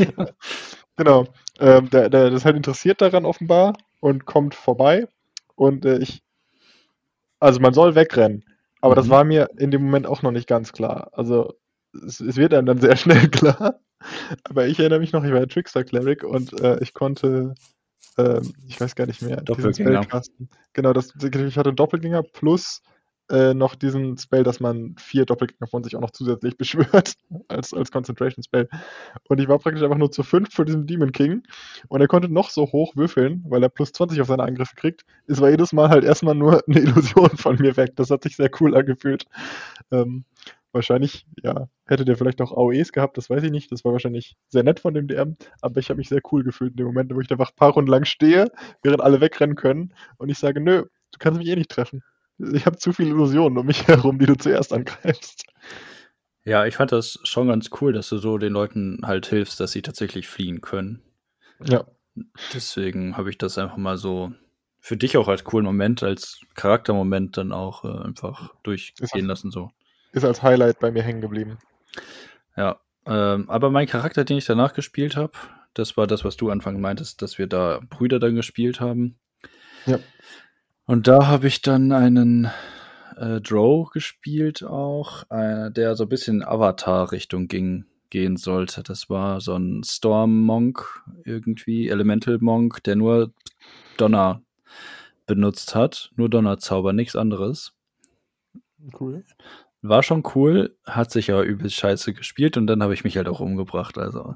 Genau. Ähm, der, der das ist halt interessiert daran offenbar und kommt vorbei. Und äh, ich, also man soll wegrennen. Aber das Mhm. war mir in dem Moment auch noch nicht ganz klar. Also es, es wird einem dann sehr schnell klar. Aber ich erinnere mich noch, ich war ja Trickster Cleric und äh, ich konnte, ähm, ich weiß gar nicht mehr, diesen Doppelgänger. Spellcasten. Genau, das, ich hatte Doppelgänger plus äh, noch diesen Spell, dass man vier Doppelgänger von sich auch noch zusätzlich beschwört als, als Concentration Spell. Und ich war praktisch einfach nur zu fünf vor diesem Demon King und er konnte noch so hoch würfeln, weil er plus zwanzig auf seine Angriffe kriegt. Es war jedes Mal halt erstmal nur eine Illusion von mir weg. Das hat sich sehr cool angefühlt. Ähm, wahrscheinlich, ja, hätte der vielleicht noch A O Es gehabt, das weiß ich nicht. Das war wahrscheinlich sehr nett von dem D M, aber ich habe mich sehr cool gefühlt in dem Moment, wo ich einfach ein paar Runden lang stehe, während alle wegrennen können und ich sage, nö, du kannst mich eh nicht treffen. Ich habe zu viele Illusionen um mich herum, die du zuerst angreifst. Ja, ich fand das schon ganz cool, dass du so den Leuten halt hilfst, dass sie tatsächlich fliehen können. Ja. Deswegen habe ich das einfach mal so für dich auch als coolen Moment, als Charaktermoment dann auch äh, einfach durchgehen lassen so. Ist als Highlight bei mir hängen geblieben. Ja, ähm, aber mein Charakter, den ich danach gespielt habe, das war das, was du anfangs meintest, dass wir da Brüder dann gespielt haben. Ja. Und da habe ich dann einen äh, Drow gespielt auch, äh, der so ein bisschen in Avatar-Richtung ging, gehen sollte. Das war so ein Storm-Monk irgendwie, Elemental-Monk, der nur Donner benutzt hat. Nur Donnerzauber, nichts anderes. Cool. War schon cool, hat sich aber übelst scheiße gespielt und dann habe ich mich halt auch umgebracht, also.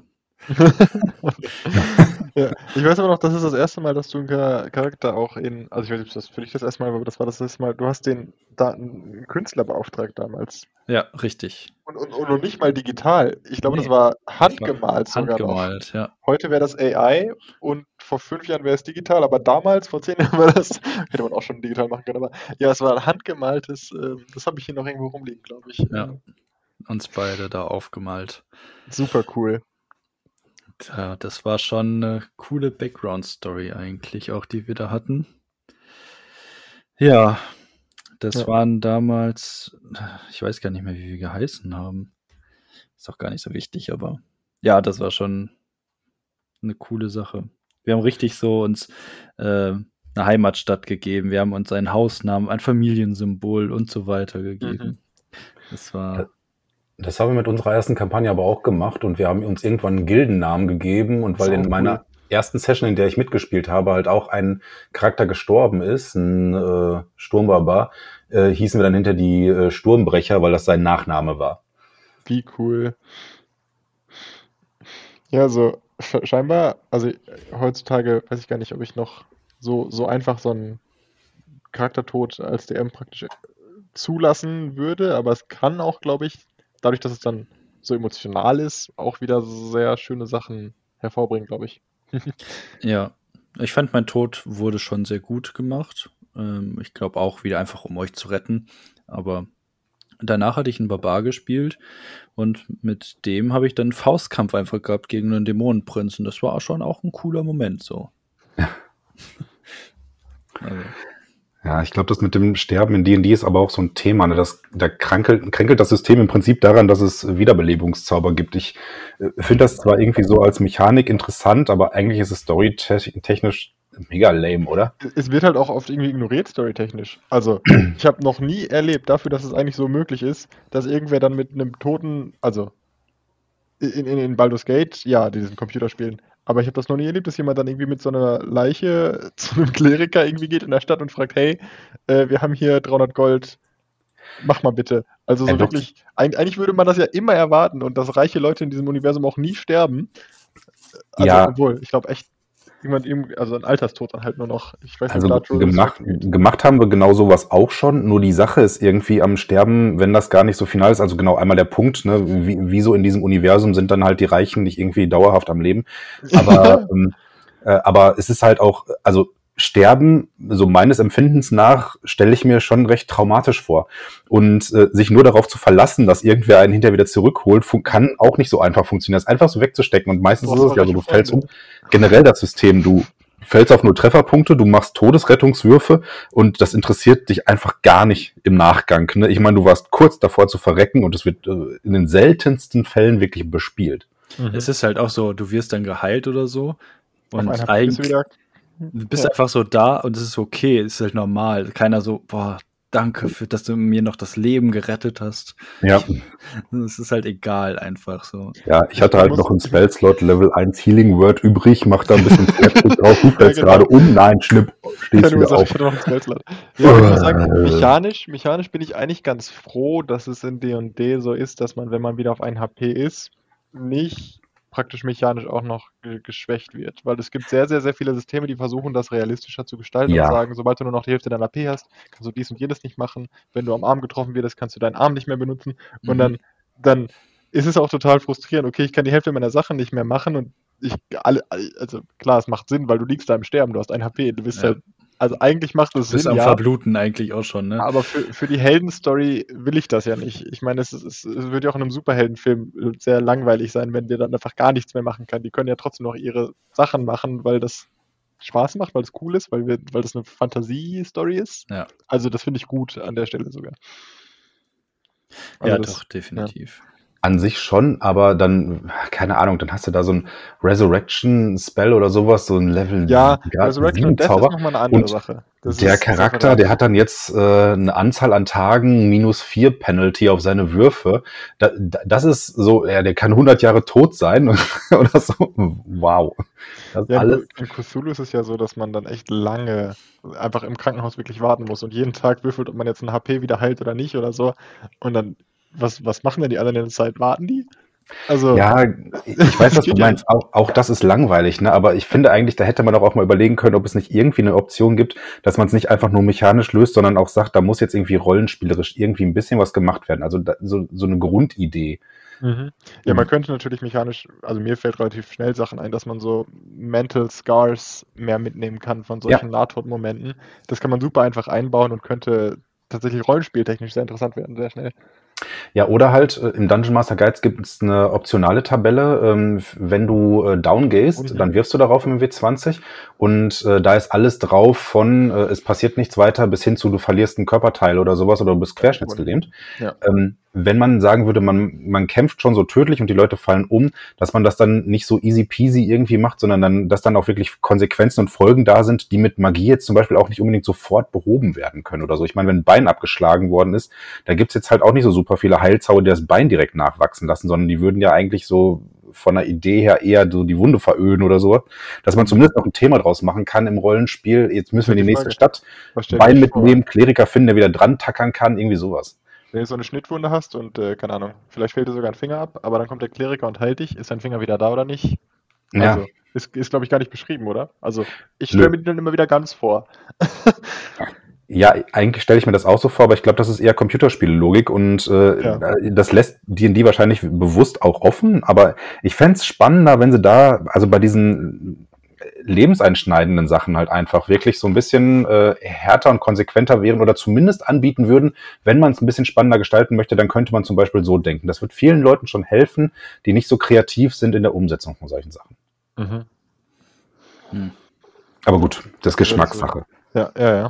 Ja, ich weiß aber noch, das ist das erste Mal, dass du einen Char- Charakter auch in, also ich weiß nicht, ob das für dich das erste Mal war, aber das war das erste Mal, du hast den da, einen Künstler beauftragt damals. Ja, richtig. Und, und, und noch nicht mal digital. Ich glaube, Nee, das war handgemalt sogar noch. Handgemalt, ja. Heute wäre das A I und vor fünf Jahren wäre es digital, aber damals, vor zehn Jahren, war das, hätte man auch schon digital machen können, aber ja, es war ein handgemaltes, äh, das habe ich hier noch irgendwo rumliegen, glaube ich. Ja, uns beide da aufgemalt. Super cool. Ja, das war schon eine coole Background-Story eigentlich, auch die wir da hatten. Ja, das Ja. waren damals, ich weiß gar nicht mehr, wie wir geheißen haben. Ist auch gar nicht so wichtig, aber ja, das war schon eine coole Sache. Wir haben richtig so uns äh, eine Heimatstadt gegeben. Wir haben uns einen Hausnamen, ein Familiensymbol und so weiter gegeben. Das war Das haben wir mit unserer ersten Kampagne aber auch gemacht und wir haben uns irgendwann einen Gildennamen gegeben und weil Sau in meiner cool. ersten Session, in der ich mitgespielt habe, halt auch ein Charakter gestorben ist, ein äh, Sturmbarbar, äh, hießen wir dann hinter die äh, Sturmbrecher, weil das sein Nachname war. Wie cool. Ja, so sch- scheinbar, also äh, heutzutage weiß ich gar nicht, ob ich noch so, so einfach so einen Charaktertod als D M praktisch äh, zulassen würde, aber es kann auch, glaube ich, dadurch, dass es dann so emotional ist, auch wieder sehr schöne Sachen hervorbringen, glaube ich. Ja, ich fand, mein Tod wurde schon sehr gut gemacht. Ähm, ich glaube auch wieder einfach, um euch zu retten. Aber danach hatte ich einen Barbar gespielt und mit dem habe ich dann einen Faustkampf einfach gehabt gegen einen Dämonenprinzen. Das war schon auch ein cooler Moment so. Also, Ja, ich glaube, das mit dem Sterben in D und D ist aber auch so ein Thema. Ne? Das, da krankelt, kränkelt das System im Prinzip daran, dass es Wiederbelebungszauber gibt. Ich äh, finde das zwar irgendwie so als Mechanik interessant, aber eigentlich ist es storytechnisch mega lame, oder? Es wird halt auch oft irgendwie ignoriert, storytechnisch. Also, ich habe noch nie erlebt, dafür, dass es eigentlich so möglich ist, dass irgendwer dann mit einem Toten, also in, in, in Baldur's Gate, ja, diesen Computerspielen, aber ich habe das noch nie erlebt, dass jemand dann irgendwie mit so einer Leiche zu einem Kleriker irgendwie geht in der Stadt und fragt, hey, äh, wir haben hier dreihundert Gold, mach mal bitte. Also so Ja, doch. wirklich, eig- eigentlich würde man das ja immer erwarten und dass reiche Leute in diesem Universum auch nie sterben. Also, Ja. obwohl, ich glaube echt, jemand, eben- also ein Alterstod dann halt nur noch. Ich weiß nicht, Also ob da Drow das gemacht, weggeht. gemacht haben wir genau sowas auch schon, nur die Sache ist irgendwie am Sterben, wenn das gar nicht so final ist, also genau einmal der Punkt, ne, wie, wieso in diesem Universum sind dann halt die Reichen nicht irgendwie dauerhaft am Leben, aber, ähm, äh, aber es ist halt auch, also Sterben, so meines Empfindens nach, stelle ich mir schon recht traumatisch vor. Und äh, sich nur darauf zu verlassen, dass irgendwer einen hinterher wieder zurückholt, fun- kann auch nicht so einfach funktionieren. Das einfach so wegzustecken. Und meistens Du ist hast es ja aber so, du reiche fällst um. Freunde. Generell das System, du fällst auf null Trefferpunkte, du machst Todesrettungswürfe und das interessiert dich einfach gar nicht im Nachgang. Ne? Ich meine, du warst kurz davor zu verrecken und es wird äh, in den seltensten Fällen wirklich bespielt. Mhm. es ist halt auch so, du wirst dann geheilt oder so Auf und einen Hab bist du eigentlich wieder. du bist Ja. einfach so da und es ist okay, es ist halt normal. Keiner so, boah, danke, für, dass du mir noch das Leben gerettet hast. Ja, Es ist halt egal einfach so. ja, ich Ich- hatte ich halt muss- noch einen ich- Spellslot Level eins Healing Word übrig, mach da ein bisschen Fleischstück drauf, du fällst Ja, genau. gerade um, nein, schnipp, stehst Keine wieder Ursache, ich auf. hatte noch einen Spellslot. Ja, aber ich muss sagen, Äh. mechanisch, mechanisch bin ich eigentlich ganz froh, dass es in D und D so ist, dass man, wenn man wieder auf ein H P ist, nicht praktisch mechanisch auch noch ge geschwächt wird. Weil es gibt sehr, sehr, sehr viele Systeme, die versuchen, das realistischer zu gestalten Ja. und sagen, sobald du nur noch die Hälfte deiner H P hast, kannst du dies und jenes nicht machen. Wenn du am Arm getroffen wirst, kannst du deinen Arm nicht mehr benutzen. Und Mhm. dann, dann ist es auch total frustrierend. Okay, ich kann die Hälfte meiner Sachen nicht mehr machen und ich alle, also klar, es macht Sinn, weil du liegst da im Sterben, du hast ein H P, du bist Ja. halt, also eigentlich macht es Du bist Sinn, am ja, Verbluten eigentlich auch schon, ne? aber für, für die Heldenstory will ich das ja nicht. Ich meine, es, ist, es, es wird ja auch in einem Superheldenfilm sehr langweilig sein, wenn der dann einfach gar nichts mehr machen kann. Die können ja trotzdem noch ihre Sachen machen, weil das Spaß macht, weil es cool ist, weil wir, weil das eine Fantasie-Story ist. Ja. Also das finde ich gut an der Stelle sogar. Also ja, das, doch, definitiv. An sich schon, aber dann, keine Ahnung, dann hast du da so ein Resurrection-Spell oder sowas, so ein Level Ja, Grad Resurrection und Death ist Zauber. nochmal eine andere Und Sache. Das der ist Charakter, separat. der hat dann jetzt äh, eine Anzahl an Tagen minus vier Penalty auf seine Würfe. Da, da, das ist so, ja, der kann hundert Jahre tot sein oder so. Wow. Das ist Ja, in, alles. in Cthulhu ist es ja so, dass man dann echt lange einfach im Krankenhaus wirklich warten muss und jeden Tag würfelt, ob man jetzt ein H P wieder heilt oder nicht oder so. Und dann, was, was machen denn die anderen in der Zeit? Warten die? Also, Ja, ich weiß, was du geht ja meinst. Auch, auch das ist langweilig, ne? Aber ich finde eigentlich, da hätte man doch auch mal überlegen können, ob es nicht irgendwie eine Option gibt, dass man es nicht einfach nur mechanisch löst, sondern auch sagt, da muss jetzt irgendwie rollenspielerisch irgendwie ein bisschen was gemacht werden. Also da, so, so eine Grundidee. Mhm. Ja, man könnte natürlich mechanisch, also mir fällt relativ schnell Sachen ein, dass man so Mental Scars mehr mitnehmen kann von solchen Nahtodmomenten. Das kann man super einfach einbauen und könnte tatsächlich rollenspieltechnisch sehr interessant werden, sehr schnell. Ja, oder halt äh, im Dungeon Master Guides gibt es eine optionale Tabelle. Ähm, wenn du äh, down gehst, Mhm. dann wirfst du darauf im W zwanzig und äh, da ist alles drauf von äh, es passiert nichts weiter bis hin zu du verlierst einen Körperteil oder sowas oder du bist querschnittsgelähmt. Ja. Ähm, wenn man sagen würde, man, man kämpft schon so tödlich und die Leute fallen um, dass man das dann nicht so easy peasy irgendwie macht, sondern dann, dass dann auch wirklich Konsequenzen und Folgen da sind, die mit Magie jetzt zum Beispiel auch nicht unbedingt sofort behoben werden können oder so. Ich meine, wenn ein Bein abgeschlagen worden ist, da gibt's jetzt halt auch nicht so super viele Heilzauber, die das Bein direkt nachwachsen lassen, sondern die würden ja eigentlich so von der Idee her eher so die Wunde veröden oder so, dass man zumindest noch ein Thema draus machen kann im Rollenspiel. Jetzt müssen wir in die nächste Stadt, Bein mitnehmen, Kleriker finden, der wieder dran tackern kann, irgendwie sowas. Wenn du so eine Schnittwunde hast und, äh, keine Ahnung, vielleicht fehlt dir sogar ein Finger ab, aber dann kommt der Kleriker und heilt dich, ist dein Finger wieder da oder nicht? Also, Ja. ist, ist glaube ich, gar nicht beschrieben, oder? Also, ich stelle mir die dann immer wieder ganz vor. Ja, eigentlich stelle ich mir das auch so vor, aber ich glaube, das ist eher Computerspiellogik und äh, Ja. das lässt D und D wahrscheinlich bewusst auch offen, aber ich fände es spannender, wenn sie da, also bei diesen lebenseinschneidenden Sachen halt einfach wirklich so ein bisschen äh, härter und konsequenter wären oder zumindest anbieten würden, wenn man es ein bisschen spannender gestalten möchte, dann könnte man zum Beispiel so denken. Das wird vielen Leuten schon helfen, die nicht so kreativ sind in der Umsetzung von solchen Sachen. Mhm. Hm. Aber gut, das ist Geschmackssache. Ja, ja, ja.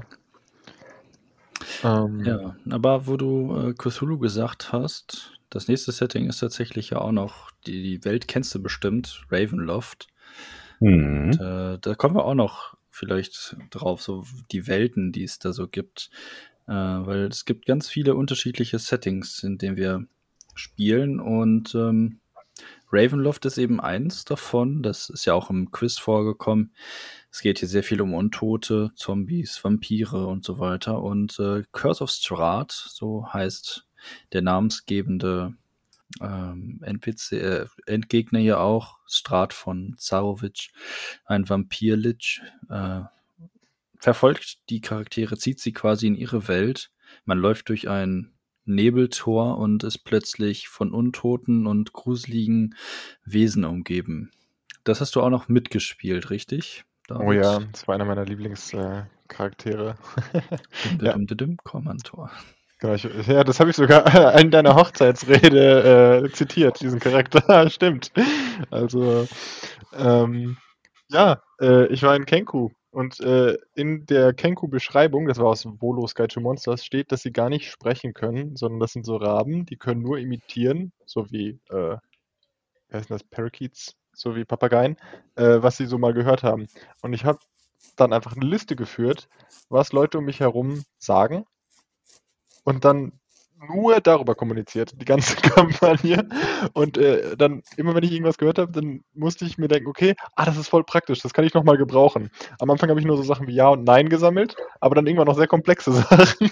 Ähm, Ja, aber wo du äh, Cthulhu gesagt hast, das nächste Setting ist tatsächlich ja auch noch, die, die Welt kennst du bestimmt, Ravenloft. Mhm. Und, äh, da kommen wir auch noch vielleicht drauf, so die Welten, die es da so gibt. Äh, weil es gibt ganz viele unterschiedliche Settings, in denen wir spielen. Und ähm, Ravenloft ist eben eins davon. Das ist ja auch im Quiz vorgekommen. Es geht hier sehr viel um Untote, Zombies, Vampire und so weiter. Und äh, Curse of Strahd, so heißt der namensgebende ähm, N P C, äh, Endgegner hier auch. Strahd von Zarovich, ein Vampir-Lich, äh, verfolgt die Charaktere, zieht sie quasi in ihre Welt. Man läuft durch ein Nebeltor und ist plötzlich von untoten und gruseligen Wesen umgeben. Das hast du auch noch mitgespielt, richtig? Oh ja, das war einer meiner Lieblingscharaktere. Äh, Kommantor. Genau, ich, ja, das habe ich sogar in deiner Hochzeitsrede äh, zitiert, diesen Charakter. Stimmt. Also, ähm, ja, äh, ich war in Kenku und äh, in der Kenku-Beschreibung, das war aus Volos Guide to Monsters, steht, dass sie gar nicht sprechen können, sondern das sind so Raben, die können nur imitieren, so wie, äh, wie heißen das, Parakeets, so wie Papageien, äh, was sie so mal gehört haben. Und ich habe dann einfach eine Liste geführt, was Leute um mich herum sagen. Und dann nur darüber kommuniziert, die ganze Kampagne. Und äh, dann, immer wenn ich irgendwas gehört habe, dann musste ich mir denken, okay, ah, das ist voll praktisch, das kann ich nochmal gebrauchen. Am Anfang habe ich nur so Sachen wie Ja und Nein gesammelt, aber dann irgendwann noch sehr komplexe Sachen.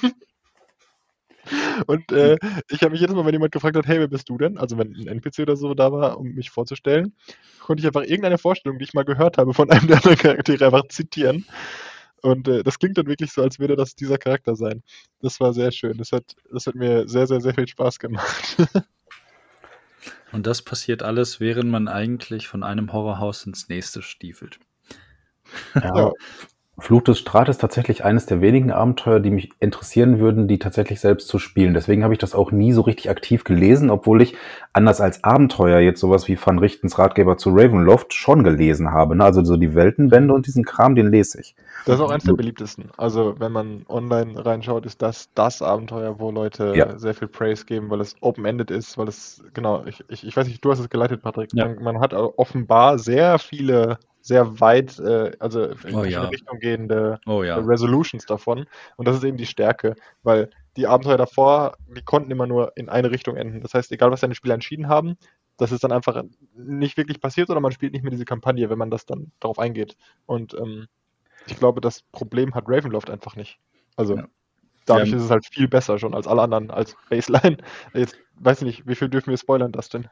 Und äh, ich habe mich jedes Mal, wenn jemand gefragt hat, hey, wer bist du denn? Also wenn ein N P C oder so da war, um mich vorzustellen, konnte ich einfach irgendeine Vorstellung, die ich mal gehört habe, von einem der anderen Charaktere einfach zitieren. Und äh, das klingt dann wirklich so, als würde das dieser Charakter sein. Das war sehr schön. Das hat, das hat mir sehr, sehr, sehr viel Spaß gemacht. Und das passiert alles, während man eigentlich von einem Horrorhaus ins nächste stiefelt. Ja, Fluch des Strat ist tatsächlich eines der wenigen Abenteuer, die mich interessieren würden, die tatsächlich selbst zu spielen. Deswegen habe ich das auch nie so richtig aktiv gelesen, obwohl ich anders als Abenteuer jetzt sowas wie Van Richtens Ratgeber zu Ravenloft schon gelesen habe. Ne? Also so die Weltenbände und diesen Kram, den lese ich. Das ist auch eines der beliebtesten. Also wenn man online reinschaut, ist das das Abenteuer, wo Leute Ja. sehr viel Praise geben, weil es open-ended ist, weil es, genau, ich, ich, ich weiß nicht, du hast es geleitet, Patrick. Ja. Man, man hat offenbar sehr viele, sehr weit, äh, also in Oh verschiedene ja. Richtung gehende Oh ja. Resolutions davon. Und das ist eben die Stärke, weil die Abenteuer davor, die konnten immer nur in eine Richtung enden. Das heißt, egal was deine Spieler entschieden haben, das ist dann einfach nicht wirklich passiert oder man spielt nicht mehr diese Kampagne, wenn man das dann darauf eingeht. Und ähm, ich glaube, das Problem hat Ravenloft einfach nicht. Also Ja. dadurch Ja. ist es halt viel besser schon als alle anderen, als Baseline. Jetzt weiß ich nicht, wie viel dürfen wir spoilern, das denn?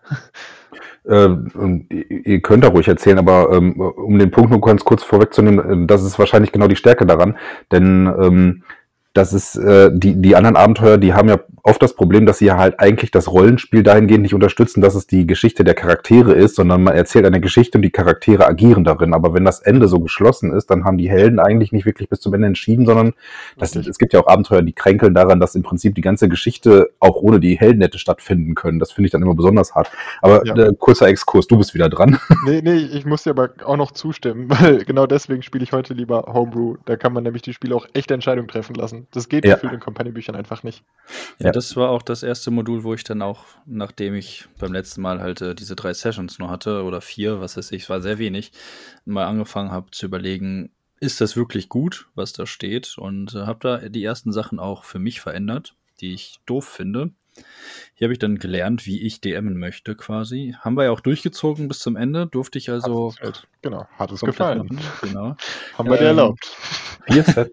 Ähm, ihr könnt da ruhig erzählen, aber ähm, um den Punkt nur ganz kurz vorwegzunehmen, das ist wahrscheinlich genau die Stärke daran, denn ähm, das ist, äh, die, die anderen Abenteuer, die haben ja oft das Problem, dass sie ja halt eigentlich das Rollenspiel dahingehend nicht unterstützen, dass es die Geschichte der Charaktere ist, sondern man erzählt eine Geschichte und die Charaktere agieren darin. Aber wenn das Ende so geschlossen ist, dann haben die Helden eigentlich nicht wirklich bis zum Ende entschieden, sondern das, es gibt ja auch Abenteuer, die kränkeln daran, dass im Prinzip die ganze Geschichte auch ohne die Helden hätte stattfinden können. Das finde ich dann immer besonders hart. Aber Ja. äh, kurzer Exkurs, du bist wieder dran. Nee, nee, ich muss dir aber auch noch zustimmen, weil genau deswegen spiele ich heute lieber Homebrew. Da kann man nämlich die Spiele auch echte Entscheidungen treffen lassen. Das geht Ja. gefühlt in Companion-Büchern einfach nicht. Ja, Ja. das war auch das erste Modul, wo ich dann auch, nachdem ich beim letzten Mal halt äh, diese drei Sessions nur hatte oder vier, was weiß ich, es war sehr wenig, mal angefangen habe zu überlegen, ist das wirklich gut, was da steht? Und äh, habe da die ersten Sachen auch für mich verändert, die ich doof finde. Hier habe ich dann gelernt, wie ich D M'en möchte quasi. Haben wir ja auch durchgezogen bis zum Ende, durfte ich also Hat es gefällt. Genau, hat es komplett gefallen. machen. Genau. Haben wir dir Ähm, erlaubt. Bierset.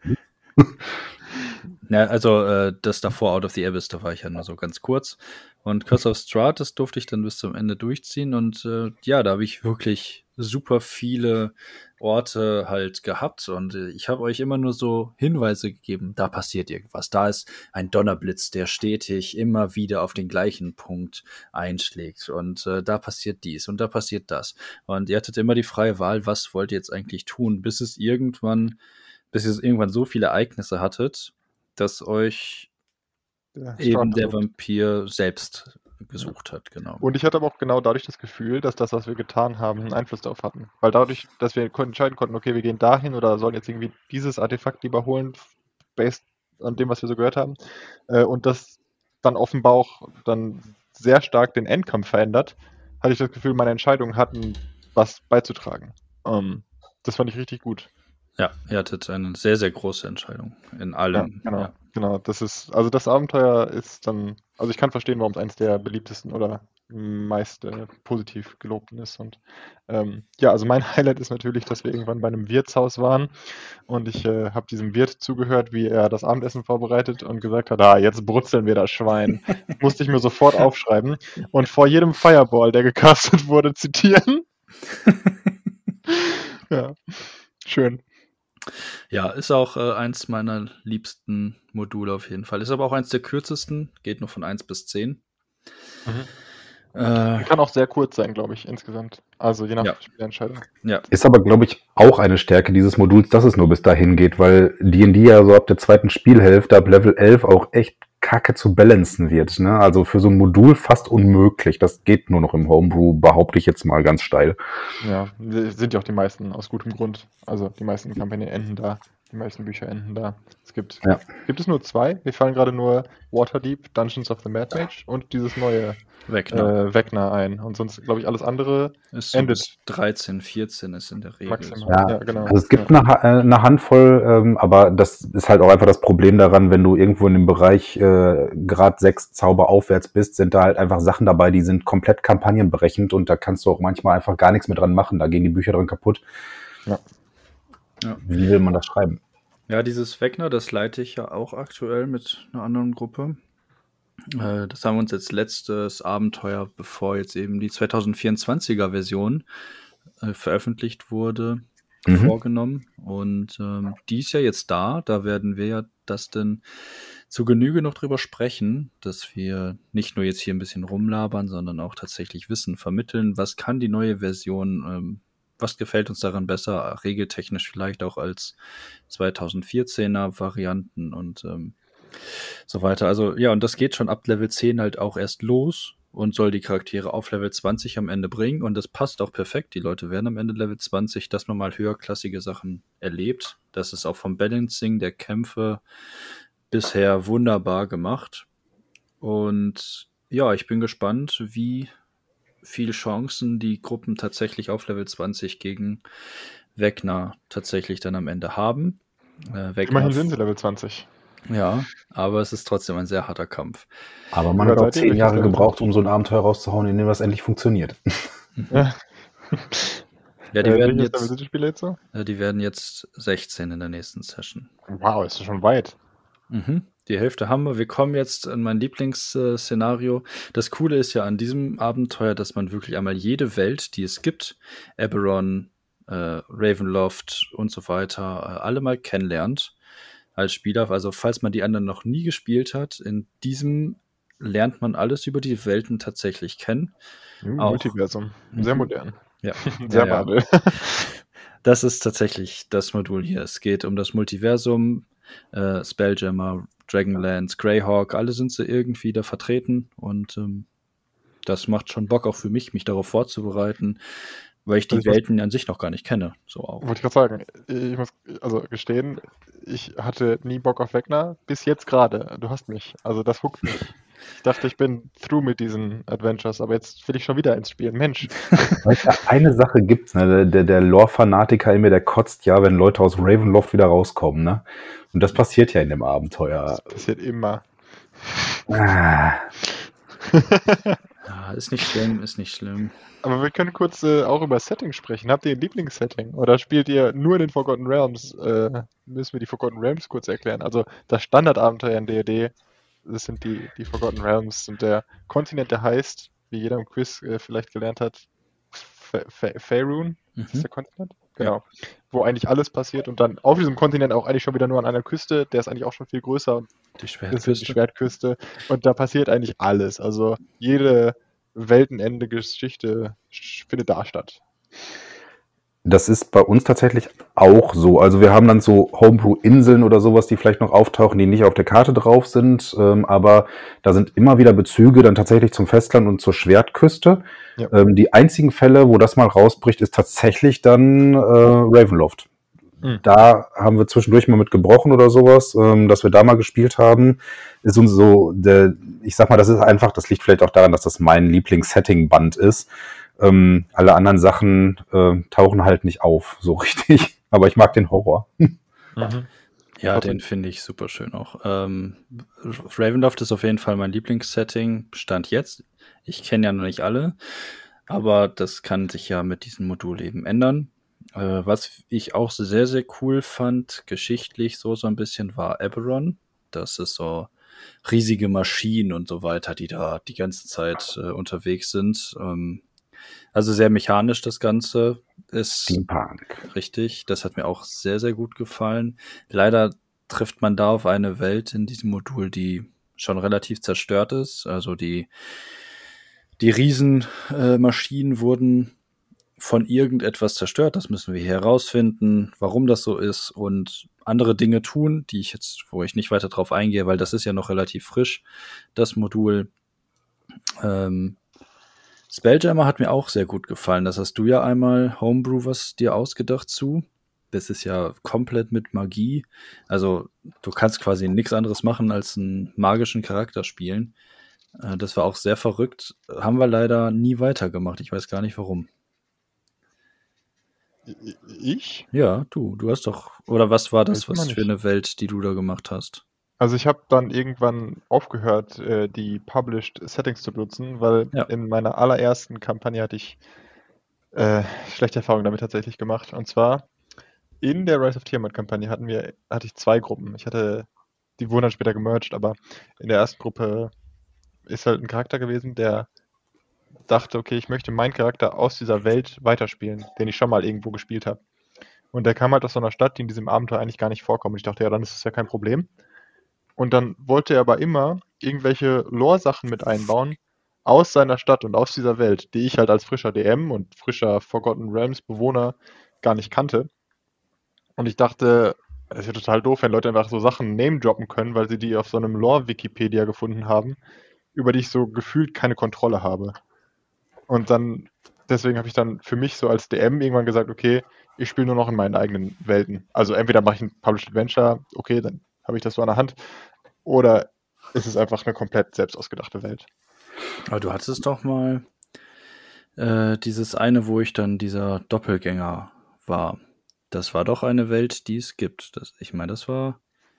Ja, also äh, das davor, Out of the Abyss, da war ich ja nur so ganz kurz. Und Curse of Strahd, das durfte ich dann bis zum Ende durchziehen. Und äh, ja, da habe ich wirklich super viele Orte halt gehabt. Und äh, ich habe euch immer nur so Hinweise gegeben, da passiert irgendwas. Da ist ein Donnerblitz, der stetig immer wieder auf den gleichen Punkt einschlägt. Und äh, da passiert dies und da passiert das. Und ihr hattet immer die freie Wahl, was wollt ihr jetzt eigentlich tun, bis es irgendwann, bis ihr irgendwann so viele Ereignisse hattet, dass euch Der eben Start der sucht. Vampir selbst gesucht hat, genau. Und ich hatte aber auch genau dadurch das Gefühl, dass das, was wir getan haben, einen Einfluss darauf hatten. Weil dadurch, dass wir kon- entscheiden konnten, okay, wir gehen dahin oder sollen jetzt irgendwie dieses Artefakt lieber holen, based an dem, was wir so gehört haben, äh, und das dann offenbar auch dann sehr stark den Endkampf verändert, hatte ich das Gefühl, meine Entscheidungen hatten was beizutragen. Ähm, das fand ich richtig gut. Ja, ihr hattet eine sehr, sehr große Entscheidung in Ja, allem. genau, Ja. genau. Das ist, also das Abenteuer ist dann, also ich kann verstehen, warum es eines der beliebtesten oder meist äh, positiv gelobten ist. Und ähm, ja, also mein Highlight ist natürlich, dass wir irgendwann bei einem Wirtshaus waren und ich äh, habe diesem Wirt zugehört, wie er das Abendessen vorbereitet und gesagt hat, ah, jetzt brutzeln wir das Schwein. Musste ich mir sofort aufschreiben und vor jedem Fireball, der gecastet wurde, zitieren. Ja, schön. Ja, ist auch äh, eins meiner liebsten Module auf jeden Fall. Ist aber auch eins der kürzesten, geht nur von eins bis zehn. Mhm. Äh, Kann auch sehr kurz sein, glaube ich, insgesamt. Also je nach Ja. Spielentscheidung. ja, Ist aber, glaube ich, auch eine Stärke dieses Moduls, dass es nur bis dahin geht, weil D und D ja so ab der zweiten Spielhälfte, ab Level elf auch echt kacke zu balancen wird. Ne? Also für so ein Modul fast unmöglich. Das geht nur noch im Homebrew, behaupte ich jetzt mal ganz steil. Ja, sind ja auch die meisten aus gutem Grund. Also die meisten Kampagnen enden da, die meisten Bücher enden da. Es gibt, Ja. gibt es nur zwei. Wir fallen gerade nur Waterdeep, Dungeons of the Mad Mage und dieses neue weg, ne? äh, Vecna ein. Und sonst, glaube ich, alles andere Ist so endet. bis dreizehn, vierzehn ist in der Regel. maximal. Ja, Ja, genau. Also es gibt Ja. eine, Ha- äh, eine Handvoll, ähm, aber das ist halt auch einfach das Problem daran, wenn du irgendwo in dem Bereich äh, Grad sechs Zauber aufwärts bist, sind da halt einfach Sachen dabei, die sind komplett kampagnenberechend und da kannst du auch manchmal einfach gar nichts mehr dran machen. Da gehen die Bücher dran kaputt. Ja. Ja. Wie will man das schreiben? Ja, dieses Wegner, das leite ich ja auch aktuell mit einer anderen Gruppe. Äh, das haben wir uns jetzt letztes Abenteuer, bevor jetzt eben die zwanzig vierundzwanziger Version äh, veröffentlicht wurde, Mhm. vorgenommen. Und ähm, die ist ja jetzt da. Da werden wir ja das denn zu Genüge noch drüber sprechen, dass wir nicht nur jetzt hier ein bisschen rumlabern, sondern auch tatsächlich Wissen vermitteln. Was kann die neue Version ähm, was gefällt uns daran besser, regeltechnisch vielleicht auch als zweitausendvierzehner Varianten und ähm, so weiter. Also ja, und das geht schon ab Level zehn halt auch erst los und soll die Charaktere auf Level zwanzig am Ende bringen. Und das passt auch perfekt. Die Leute werden am Ende Level zwanzig, dass man mal höherklassige Sachen erlebt. Das ist auch vom Balancing der Kämpfe bisher wunderbar gemacht. Und ja, ich bin gespannt, wie viele Chancen die Gruppen tatsächlich auf Level zwanzig gegen Vecna tatsächlich dann am Ende haben. Äh, Vecna Immerhin sind sie Level zwanzig. Ja, aber es ist trotzdem ein sehr harter Kampf. Aber man Ja, hat auch seitdem zehn ich Jahre das gebraucht, um so ein Abenteuer rauszuhauen, in dem das endlich funktioniert. Ja. Ja, die Äh, werden welches Level jetzt, sind die Spiele jetzt so? äh, die werden jetzt sechzehn in der nächsten Session. Wow, ist das schon weit. Mhm. Die Hälfte haben wir. Wir kommen jetzt in mein Lieblingsszenario. Das Coole ist ja an diesem Abenteuer, dass man wirklich einmal jede Welt, die es gibt, Eberron, äh, Ravenloft und so weiter, äh, alle mal kennenlernt als Spieler. Also falls man die anderen noch nie gespielt hat, in diesem lernt man alles über die Welten tatsächlich kennen. Uh, Auch- Multiversum. Sehr Mhm. modern. Ja. Sehr Ja, ja. Marvel. Das ist tatsächlich das Modul hier. Es geht um das Multiversum, äh, Spelljammer, Dragonlance, Greyhawk, alle sind sie irgendwie da vertreten und ähm, das macht schon Bock auch für mich, mich darauf vorzubereiten, weil ich die Also ich muss- Welten an sich noch gar nicht kenne. So auch. Wollte ich gerade sagen, ich muss also gestehen, ich hatte nie Bock auf Vecna, bis jetzt gerade. Du hast mich. Also das huckt mich. Ich dachte, ich bin through mit diesen Adventures, aber jetzt will ich schon wieder ins Spiel. Mensch. Weißt du, eine Sache gibt's, ne? Der, der, der Lore-Fanatiker in mir, der kotzt ja, wenn Leute aus Ravenloft wieder rauskommen, ne? Und das passiert ja in dem Abenteuer. Das passiert immer. Ah. Ja, ist nicht schlimm, ist nicht schlimm. Aber wir können kurz äh, auch über Setting sprechen. Habt ihr ein Lieblingssetting? Oder spielt ihr nur in den Forgotten Realms? Äh, müssen wir die Forgotten Realms kurz erklären. Also das Standardabenteuer in D und D, das sind die, die Forgotten Realms. Und der Kontinent, der heißt, wie jeder im Quiz äh, vielleicht gelernt hat, Fa- Fa- Faerun, ist Mhm. der Kontinent? Genau. Wo eigentlich alles passiert und dann auf diesem Kontinent auch eigentlich schon wieder nur an einer Küste, der ist eigentlich auch schon viel größer und Die das ist die Schwertküste. Schwertküste. Und da passiert eigentlich alles. Also jede Weltenende-Geschichte sch- findet da statt. Das ist bei uns tatsächlich auch so. Also wir haben dann so Homebrew-Inseln oder sowas, die vielleicht noch auftauchen, die nicht auf der Karte drauf sind. Ähm, aber da sind immer wieder Bezüge dann tatsächlich zum Festland und zur Schwertküste. Ja. Ähm, die einzigen Fälle, wo das mal rausbricht, ist tatsächlich dann äh, Ravenloft. Mhm. Da haben wir zwischendurch mal mit gebrochen oder sowas, ähm, dass wir da mal gespielt haben. Ist uns so, der, ich sag mal, das ist einfach, das liegt vielleicht auch daran, dass das mein Lieblings-Setting-Band ist. Ähm, alle anderen Sachen äh, tauchen halt nicht auf, so richtig. Aber ich mag den Horror. Mhm. Ja, Warte. den finde ich super schön auch. Ähm, Ravenloft ist auf jeden Fall mein Lieblingssetting, Stand jetzt. Ich kenne ja noch nicht alle, aber das kann sich ja mit diesem Modul eben ändern. Äh, was ich auch sehr, sehr cool fand, geschichtlich so so ein bisschen, war Eberron. Das ist so riesige Maschinen und so weiter, die da die ganze Zeit äh, unterwegs sind. Ähm, also sehr mechanisch das Ganze. Ist Steampunk. richtig, das hat mir auch sehr, sehr gut gefallen. Leider trifft man da auf eine Welt in diesem Modul, die schon relativ zerstört ist. Also die, die Riesenmaschinen äh, Maschinen wurden von irgendetwas zerstört. Das müssen wir hier herausfinden, warum das so ist und andere Dinge tun, die ich jetzt, wo ich nicht weiter drauf eingehe, weil das ist ja noch relativ frisch, das Modul. Ähm, Spelljammer hat mir auch sehr gut gefallen. Das hast du ja einmal Homebrew was dir ausgedacht zu. Das ist ja komplett mit Magie. Also du kannst quasi nichts anderes machen, als einen magischen Charakter spielen. Äh, das war auch sehr verrückt. Haben wir leider nie weitergemacht. Ich weiß gar nicht warum. I- Ich? Ja, du, du hast doch, oder was war das, Weiß man was nicht. für eine Welt, die du da gemacht hast? Also ich habe dann irgendwann aufgehört, äh, die Published Settings zu benutzen, weil Ja. in meiner allerersten Kampagne hatte ich äh, schlechte Erfahrungen damit tatsächlich gemacht. Und zwar in der Rise of Tiamat-Kampagne hatten wir, hatte ich zwei Gruppen. Ich hatte, die wurden dann später gemerged, aber in der ersten Gruppe ist halt ein Charakter gewesen, der dachte, okay, ich möchte meinen Charakter aus dieser Welt weiterspielen, den ich schon mal irgendwo gespielt habe. Und der kam halt aus so einer Stadt, die in diesem Abenteuer eigentlich gar nicht vorkommt. Und ich dachte, ja, dann ist es ja kein Problem. Und dann wollte er aber immer irgendwelche Lore-Sachen mit einbauen, aus seiner Stadt und aus dieser Welt, die ich halt als frischer D M und frischer Forgotten Realms Bewohner gar nicht kannte. Und ich dachte, es ist ja total doof, wenn Leute einfach so Sachen name-droppen können, weil sie die auf so einem Lore-Wikipedia gefunden haben, über die ich so gefühlt keine Kontrolle habe. Und dann, deswegen habe ich dann für mich so als D M irgendwann gesagt, okay, ich spiele nur noch in meinen eigenen Welten. Also entweder mache ich ein Published Adventure, okay, dann habe ich das so an der Hand, oder ist es einfach eine komplett selbst ausgedachte Welt. Aber du hattest doch mal äh, dieses eine, wo ich dann dieser Doppelgänger war. Das war doch eine Welt, die es gibt. Das, ich meine, das war...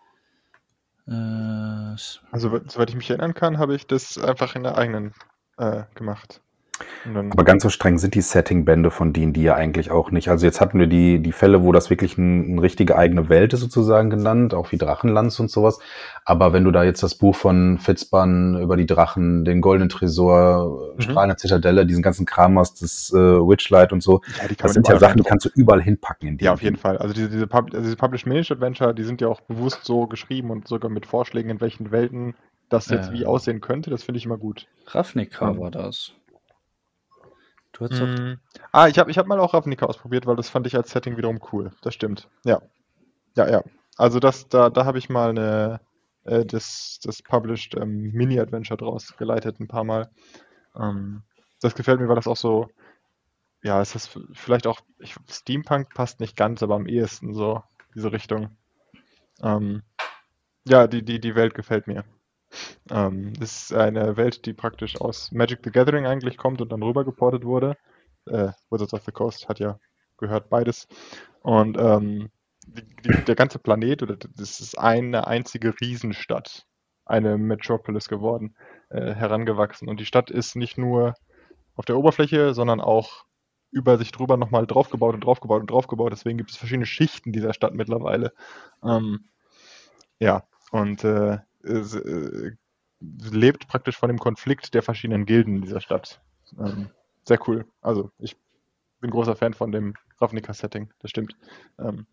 Äh, Also, soweit ich mich erinnern kann, habe ich das einfach in der eigenen äh, gemacht. Und dann, Aber ganz so streng sind die Setting-Bände von D und D ja eigentlich auch nicht. Also jetzt hatten wir die, die Fälle, wo das wirklich ein, eine richtige eigene Welt ist sozusagen genannt, auch wie Drachenlands und sowas. Aber wenn du da jetzt das Buch von Fitzban über die Drachen, den goldenen Tresor, Mhm. strahlende Zitadelle, diesen ganzen Kram hast, das äh, Witchlight und so, ja, die kann das man sind ja überall Sachen, die reindrucken. kannst du überall hinpacken in die. Ja, auf jeden Fall. Also diese, diese, Pub also diese Published Miniature Adventure, die sind ja auch bewusst so geschrieben und sogar mit Vorschlägen, in welchen Welten das jetzt Äh. wie aussehen könnte. Das finde ich immer gut. Ravnica Ähm. war das. Du hast doch... Mm. Ah, ich habe ich hab mal auch Ravnica ausprobiert, weil das fand ich als Setting wiederum cool. Das stimmt. Ja. Ja, ja. Also das, da, da habe ich mal eine, äh, das, das Published ähm, Mini-Adventure draus geleitet ein paar Mal. Ähm, das gefällt mir, weil das auch so, ja, es ist vielleicht auch, ich, Steampunk passt nicht ganz, aber am ehesten so, diese Richtung. Ähm, ja, die, die, die Welt gefällt mir. Ähm, das ist eine Welt, die praktisch aus Magic the Gathering eigentlich kommt und dann rüber geportet wurde. Äh, Wizards of the Coast hat ja gehört beides. Und ähm, die, die, der ganze Planet, oder das ist eine einzige Riesenstadt, eine Metropolis geworden, äh, herangewachsen. Und die Stadt ist nicht nur auf der Oberfläche, sondern auch über sich drüber nochmal draufgebaut und draufgebaut und draufgebaut. Deswegen gibt es verschiedene Schichten dieser Stadt mittlerweile. Ähm, ja, und äh, es, äh, lebt praktisch von dem Konflikt der verschiedenen Gilden in dieser Stadt. Ähm, sehr cool. Also ich bin großer Fan von dem Ravnica-Setting, das stimmt. Ähm,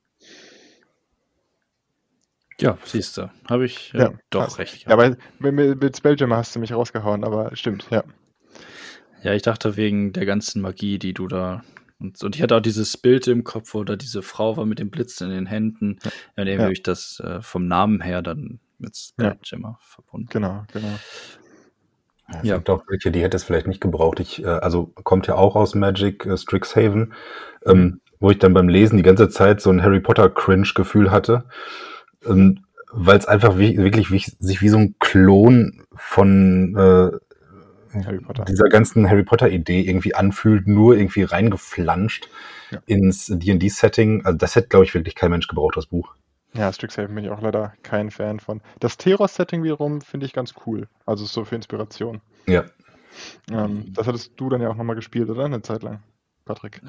Ja, siehst du. Habe ich äh, ja, doch passt. recht Ja, gehabt. aber mit, mit Spelljammer hast du mich rausgehauen, aber stimmt, ja. Ja, ich dachte wegen der ganzen Magie, die du da... Und, und ich hatte auch dieses Bild im Kopf, wo da diese Frau war mit dem Blitz in den Händen. Ja, und irgendwie Ja. habe ich das äh, vom Namen her dann mit Spelljammer verbunden. Genau, genau. Ja, es Ja. gibt auch welche, die hätte es vielleicht nicht gebraucht. Ich, äh, also kommt ja auch aus Magic, äh, Strixhaven, ähm, wo ich dann beim Lesen die ganze Zeit so ein Harry Potter Cringe-Gefühl hatte, ähm, weil es einfach wie, wirklich wie, sich wie so ein Klon von äh, Harry Potter. dieser ganzen Harry Potter-Idee irgendwie anfühlt, nur irgendwie reingeflanscht Ja. ins D und D-Setting. Also das hätte, glaube ich, wirklich kein Mensch gebraucht, das Buch. Ja, Strixhaven bin ich auch leider kein Fan von. Das Teros-Setting wiederum finde ich ganz cool. Also so für Inspiration. Ja. Ähm, das hattest du dann ja auch nochmal gespielt, oder? Eine Zeit lang, Patrick.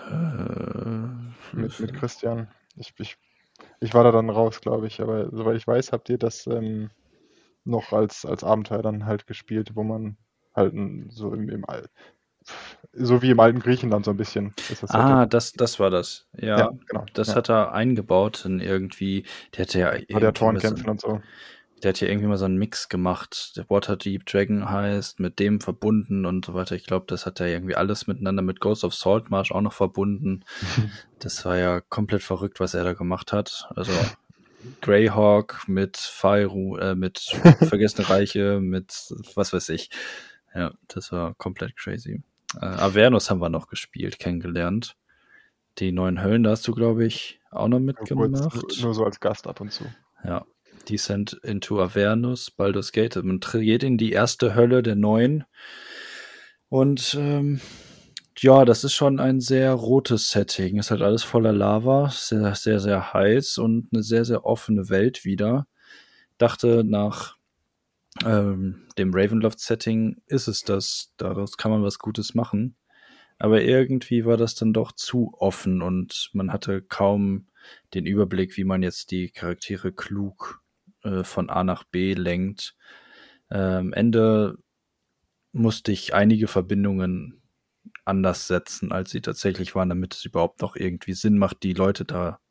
Äh, Mit, mit Christian. Ich, ich, ich war da dann raus, glaube ich. Aber soweit ich weiß, habt ihr das ähm, noch als, als Abenteuer dann halt gespielt, wo man halt ein- so im, im All, so wie im alten Griechenland so ein bisschen ist das ah, Setting. das, das war das. Ja, Ja, genau. das ja. hat er eingebaut in irgendwie, der hatte ja irgendwie mal Gladiatorenkämpfen so, und so. der hat ja irgendwie mal so einen Mix gemacht, der Waterdeep Dragon heißt, mit dem verbunden und so weiter. Ich glaube, das hat er irgendwie alles miteinander mit Ghost of Saltmarsh auch noch verbunden. Das war ja komplett verrückt, was er da gemacht hat. Also Greyhawk mit Faeru, äh, mit Vergessene Reiche, mit was weiß ich. Ja, das war komplett crazy. Äh, Avernus haben wir noch gespielt, kennengelernt. Die neuen Höllen, da hast du, glaube ich, auch noch Nur kurz, mitgemacht. nur, nur so als Gast ab und zu. Ja, Descent into Avernus, Baldur's Gate. Man geht in die erste Hölle der neuen. Und ähm, ja, das ist schon ein sehr rotes Setting. Es hat alles voller Lava, sehr, sehr, sehr heiß und eine sehr, sehr offene Welt wieder. Dachte, nach ähm, dem Ravenloft-Setting ist es das. Daraus kann man was Gutes machen. Aber irgendwie war das dann doch zu offen und man hatte kaum den Überblick, wie man jetzt die Charaktere klug äh, von A nach B lenkt. Äh, am Ende musste ich einige Verbindungen anders setzen, als sie tatsächlich waren, damit es überhaupt noch irgendwie Sinn macht, die Leute da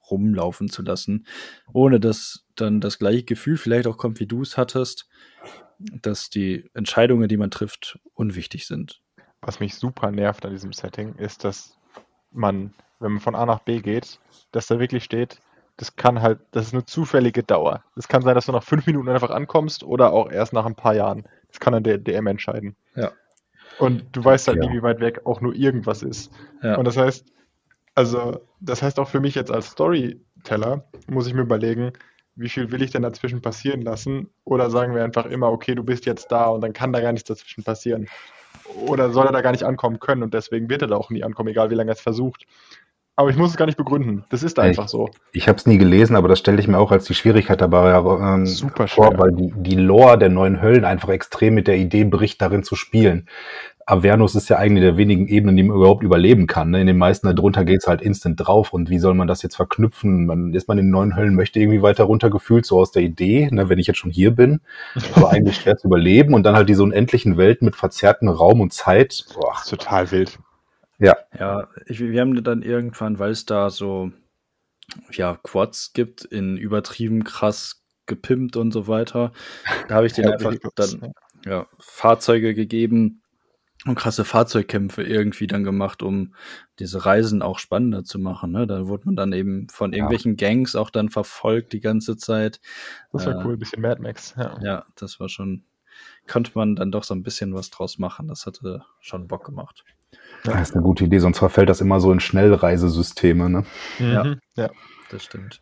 rumlaufen zu lassen, ohne dass dann das gleiche Gefühl vielleicht auch kommt, wie du es hattest, dass die Entscheidungen, die man trifft, unwichtig sind. Was mich super nervt an diesem Setting, ist, dass man, wenn man von A nach B geht, dass da wirklich steht, das kann halt, das ist eine zufällige Dauer. Es kann sein, dass du nach fünf Minuten einfach ankommst oder auch erst nach ein paar Jahren. Das kann dann der D M entscheiden. Ja. Und du weißt halt Ja. nie, wie weit weg auch nur irgendwas ist. Ja. Und das heißt, also, das heißt auch für mich jetzt als Storyteller, muss ich mir überlegen, wie viel will ich denn dazwischen passieren lassen? Oder sagen wir einfach immer, okay, du bist jetzt da und dann kann da gar nichts dazwischen passieren. Oder soll er da gar nicht ankommen können und deswegen wird er da auch nie ankommen, egal wie lange er es versucht. Aber ich muss es gar nicht begründen. Das ist einfach Ich- so. Ich habe es nie gelesen, aber das stelle ich mir auch als die Schwierigkeit dabei ähm, Super vor, schwer. weil die, die Lore der neuen Höllen einfach extrem mit der Idee bricht, darin zu spielen. Avernus ist ja eine der wenigen Ebenen, die man überhaupt überleben kann. Ne? In den meisten darunter geht's halt instant drauf. Und wie soll man das jetzt verknüpfen? Man ist man in den neuen Höllen, möchte irgendwie weiter runter gefühlt, so aus der Idee, ne, wenn ich jetzt schon hier bin. Aber eigentlich schwer zu überleben. Und dann halt diese unendlichen Welten mit verzerrtem Raum und Zeit. Boah. Das ist total wild. Ja, Ja, ich, wir haben dann irgendwann, weil es da so ja, Quads gibt, in übertrieben krass gepimpt und so weiter, da habe ich denen Ja, einfach wirklich, dann ja, Fahrzeuge gegeben und krasse Fahrzeugkämpfe irgendwie dann gemacht, um diese Reisen auch spannender zu machen. Ne? Da wurde man dann eben von irgendwelchen Gangs auch dann verfolgt die ganze Zeit. Das war Äh, cool, ein bisschen Mad Max. Ja. Ja, das war schon, konnte man dann doch so ein bisschen was draus machen. Das hatte schon Bock gemacht. das ist eine gute Idee. Sonst verfällt das immer so in Schnellreisesysteme. Ne? Ja. Mhm. Ja. Das stimmt.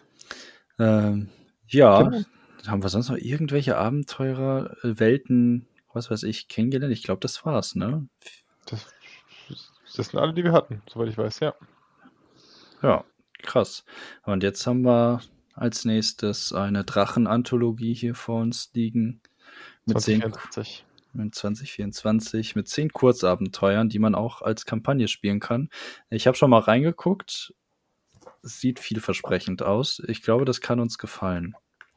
Ähm, ja, Genau. haben wir sonst noch irgendwelche Abenteurer, äh, Welten, was weiß ich, kennengelernt? Ich glaube, das war's, ne? Das, das sind alle, die wir hatten, soweit ich weiß, ja. Ja, krass. Und jetzt haben wir als nächstes eine Drachenanthologie hier vor uns liegen. Mit zwanzig zehn, vierundzwanzig. mit zwanzig vierundzwanzig, mit zehn Kurzabenteuern, die man auch als Kampagne spielen kann. Ich habe schon mal reingeguckt. Es sieht vielversprechend aus. Ich glaube, das kann uns gefallen.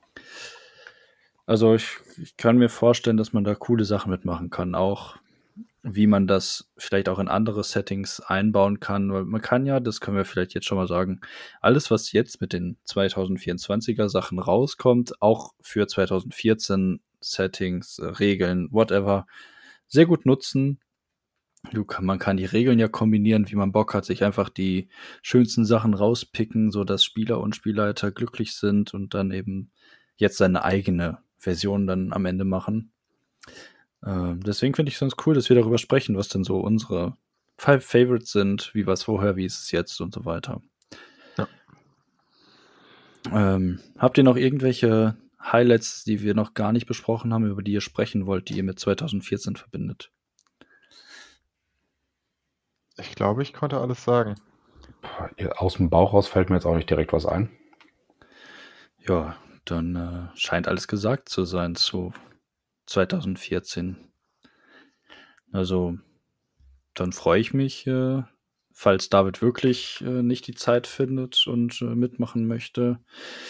Also ich, ich kann mir vorstellen, dass man da coole Sachen mitmachen kann. Auch wie man das vielleicht auch in andere Settings einbauen kann. Weil man kann ja, das können wir vielleicht jetzt schon mal sagen, alles, was jetzt mit den zwanzig vierundzwanziger Sachen rauskommt, auch für zwanzig vierzehn Settings, äh, Regeln, whatever, sehr gut nutzen. Du kann, man kann die Regeln ja kombinieren, wie man Bock hat, sich einfach die schönsten Sachen rauspicken, so dass Spieler und Spielleiter glücklich sind und dann eben jetzt seine eigene Version dann am Ende machen. Ähm, deswegen finde ich es ganz cool, dass wir darüber sprechen, was denn so unsere Five Favorites sind, wie war es vorher, wie ist es jetzt und so weiter. Ja. Ähm, habt ihr noch irgendwelche Highlights, die wir noch gar nicht besprochen haben, über die ihr sprechen wollt, die ihr mit zwanzig vierzehn verbindet? Ich glaube, ich konnte alles sagen. Aus dem Bauch raus fällt mir jetzt auch nicht direkt was ein. Ja, dann äh, scheint alles gesagt zu sein zu zwanzig vierzehn. Also, dann freue ich mich, äh, falls David wirklich äh, nicht die Zeit findet und äh, mitmachen möchte.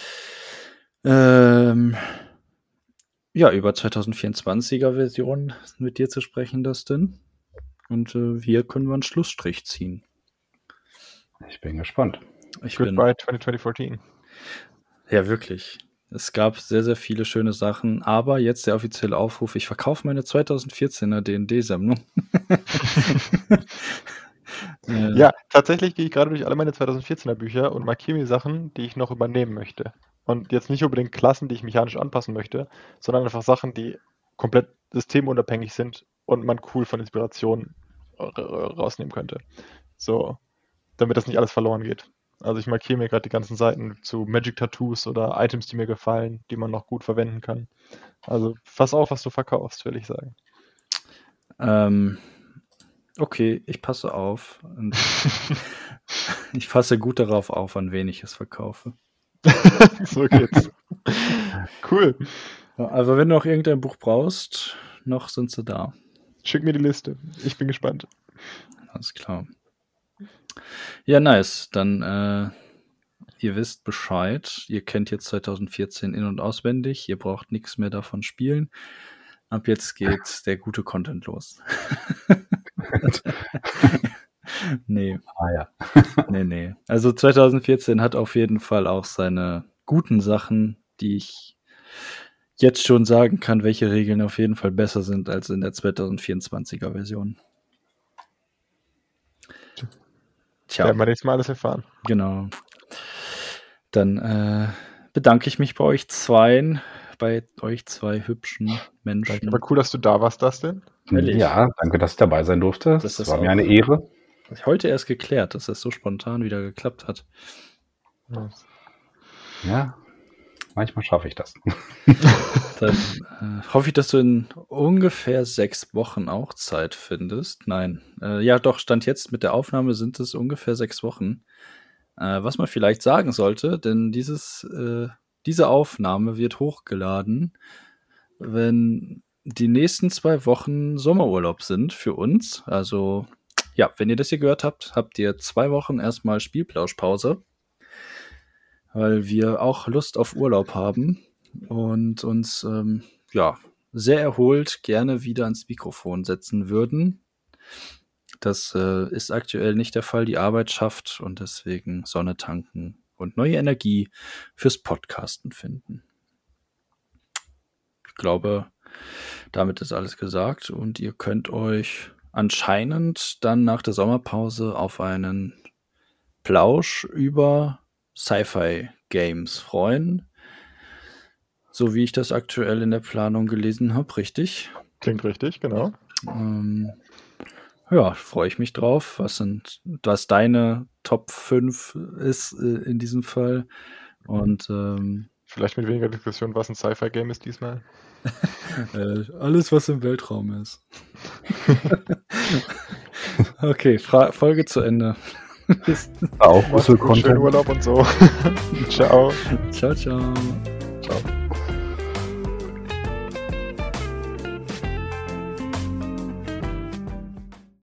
Ähm, ja, über zwanzig vierundzwanziger Version mit dir zu sprechen, Dustin. Und äh, hier können wir einen Schlussstrich ziehen. Ich bin gespannt. Ich bin, Goodbye zwanzig vierzehn. ja, wirklich. Es gab sehr, sehr viele schöne Sachen, aber jetzt der offizielle Aufruf, ich verkaufe meine zwanzig vierzehner D und D-Sammlung. Äh, Ja, tatsächlich gehe ich gerade durch alle meine zwanzig vierzehner Bücher und markiere mir Sachen, die ich noch übernehmen möchte. Und jetzt nicht unbedingt Klassen, die ich mechanisch anpassen möchte, sondern einfach Sachen, die komplett systemunabhängig sind und man cool von Inspiration ra- ra- rausnehmen könnte. So, damit das nicht alles verloren geht. Also ich markiere mir gerade die ganzen Seiten zu Magic Tattoos oder Items, die mir gefallen, die man noch gut verwenden kann. Also pass auf, was du verkaufst, will ich sagen. Ähm, okay, ich passe auf. Und ich passe gut darauf auf, an wen ich es verkaufe. So geht's. Cool. Ja, also wenn du noch irgendein Buch brauchst, noch sind sie da. Schick mir die Liste. Ich bin gespannt. Alles klar. Ja, nice. Dann, äh, ihr wisst Bescheid. Ihr kennt jetzt zwanzig vierzehn in- und auswendig. Ihr braucht nichts mehr davon spielen. Ab jetzt geht der gute Content los. Nee. Ah ja. nee, nee. Also zwanzig vierzehn hat auf jeden Fall auch seine guten Sachen, die ich jetzt schon sagen kann, welche Regeln auf jeden Fall besser sind als in der zwanzig vierundzwanziger Version. Tja. Werden wir nächstes Mal alles erfahren. Genau. Dann äh, bedanke ich mich bei euch zweien, bei euch zwei hübschen Menschen. Danke, aber cool, dass du da warst, Dustin. Ehrlich? Ja, danke, dass ich dabei sein durfte. Das, das war mir eine Ehre. Heute erst geklärt, dass das so spontan wieder geklappt hat. Ja, manchmal schaffe ich das. Dann äh, hoffe ich, dass du in ungefähr sechs Wochen auch Zeit findest. Nein, äh, ja doch, Stand jetzt mit der Aufnahme sind es ungefähr sechs Wochen. Äh, was man vielleicht sagen sollte, denn dieses, äh, diese Aufnahme wird hochgeladen, wenn die nächsten zwei Wochen Sommerurlaub sind für uns. Also ja, wenn ihr das hier gehört habt, habt ihr zwei Wochen erstmal Spielplauschpause, weil wir auch Lust auf Urlaub haben und uns ähm, ja sehr erholt gerne wieder ans Mikrofon setzen würden. Das äh, ist aktuell nicht der Fall. Die Arbeit schafft und deswegen Sonne tanken und neue Energie fürs Podcasten finden. Ich glaube, damit ist alles gesagt und ihr könnt euch anscheinend dann nach der Sommerpause auf einen Plausch über Sci-Fi-Games freuen. So wie ich das aktuell in der Planung gelesen habe, richtig? Klingt richtig, genau. Ähm, ja, freue ich mich drauf. Was sind, was deine Top fünf ist äh, in diesem Fall. Und ähm, vielleicht mit weniger Diskussion, was ein Sci-Fi-Game ist diesmal. äh, alles, was im Weltraum ist. Okay, Fra- Folge zu Ende. Auch schönen Urlaub und so. Ciao. Ciao, ciao. Ciao.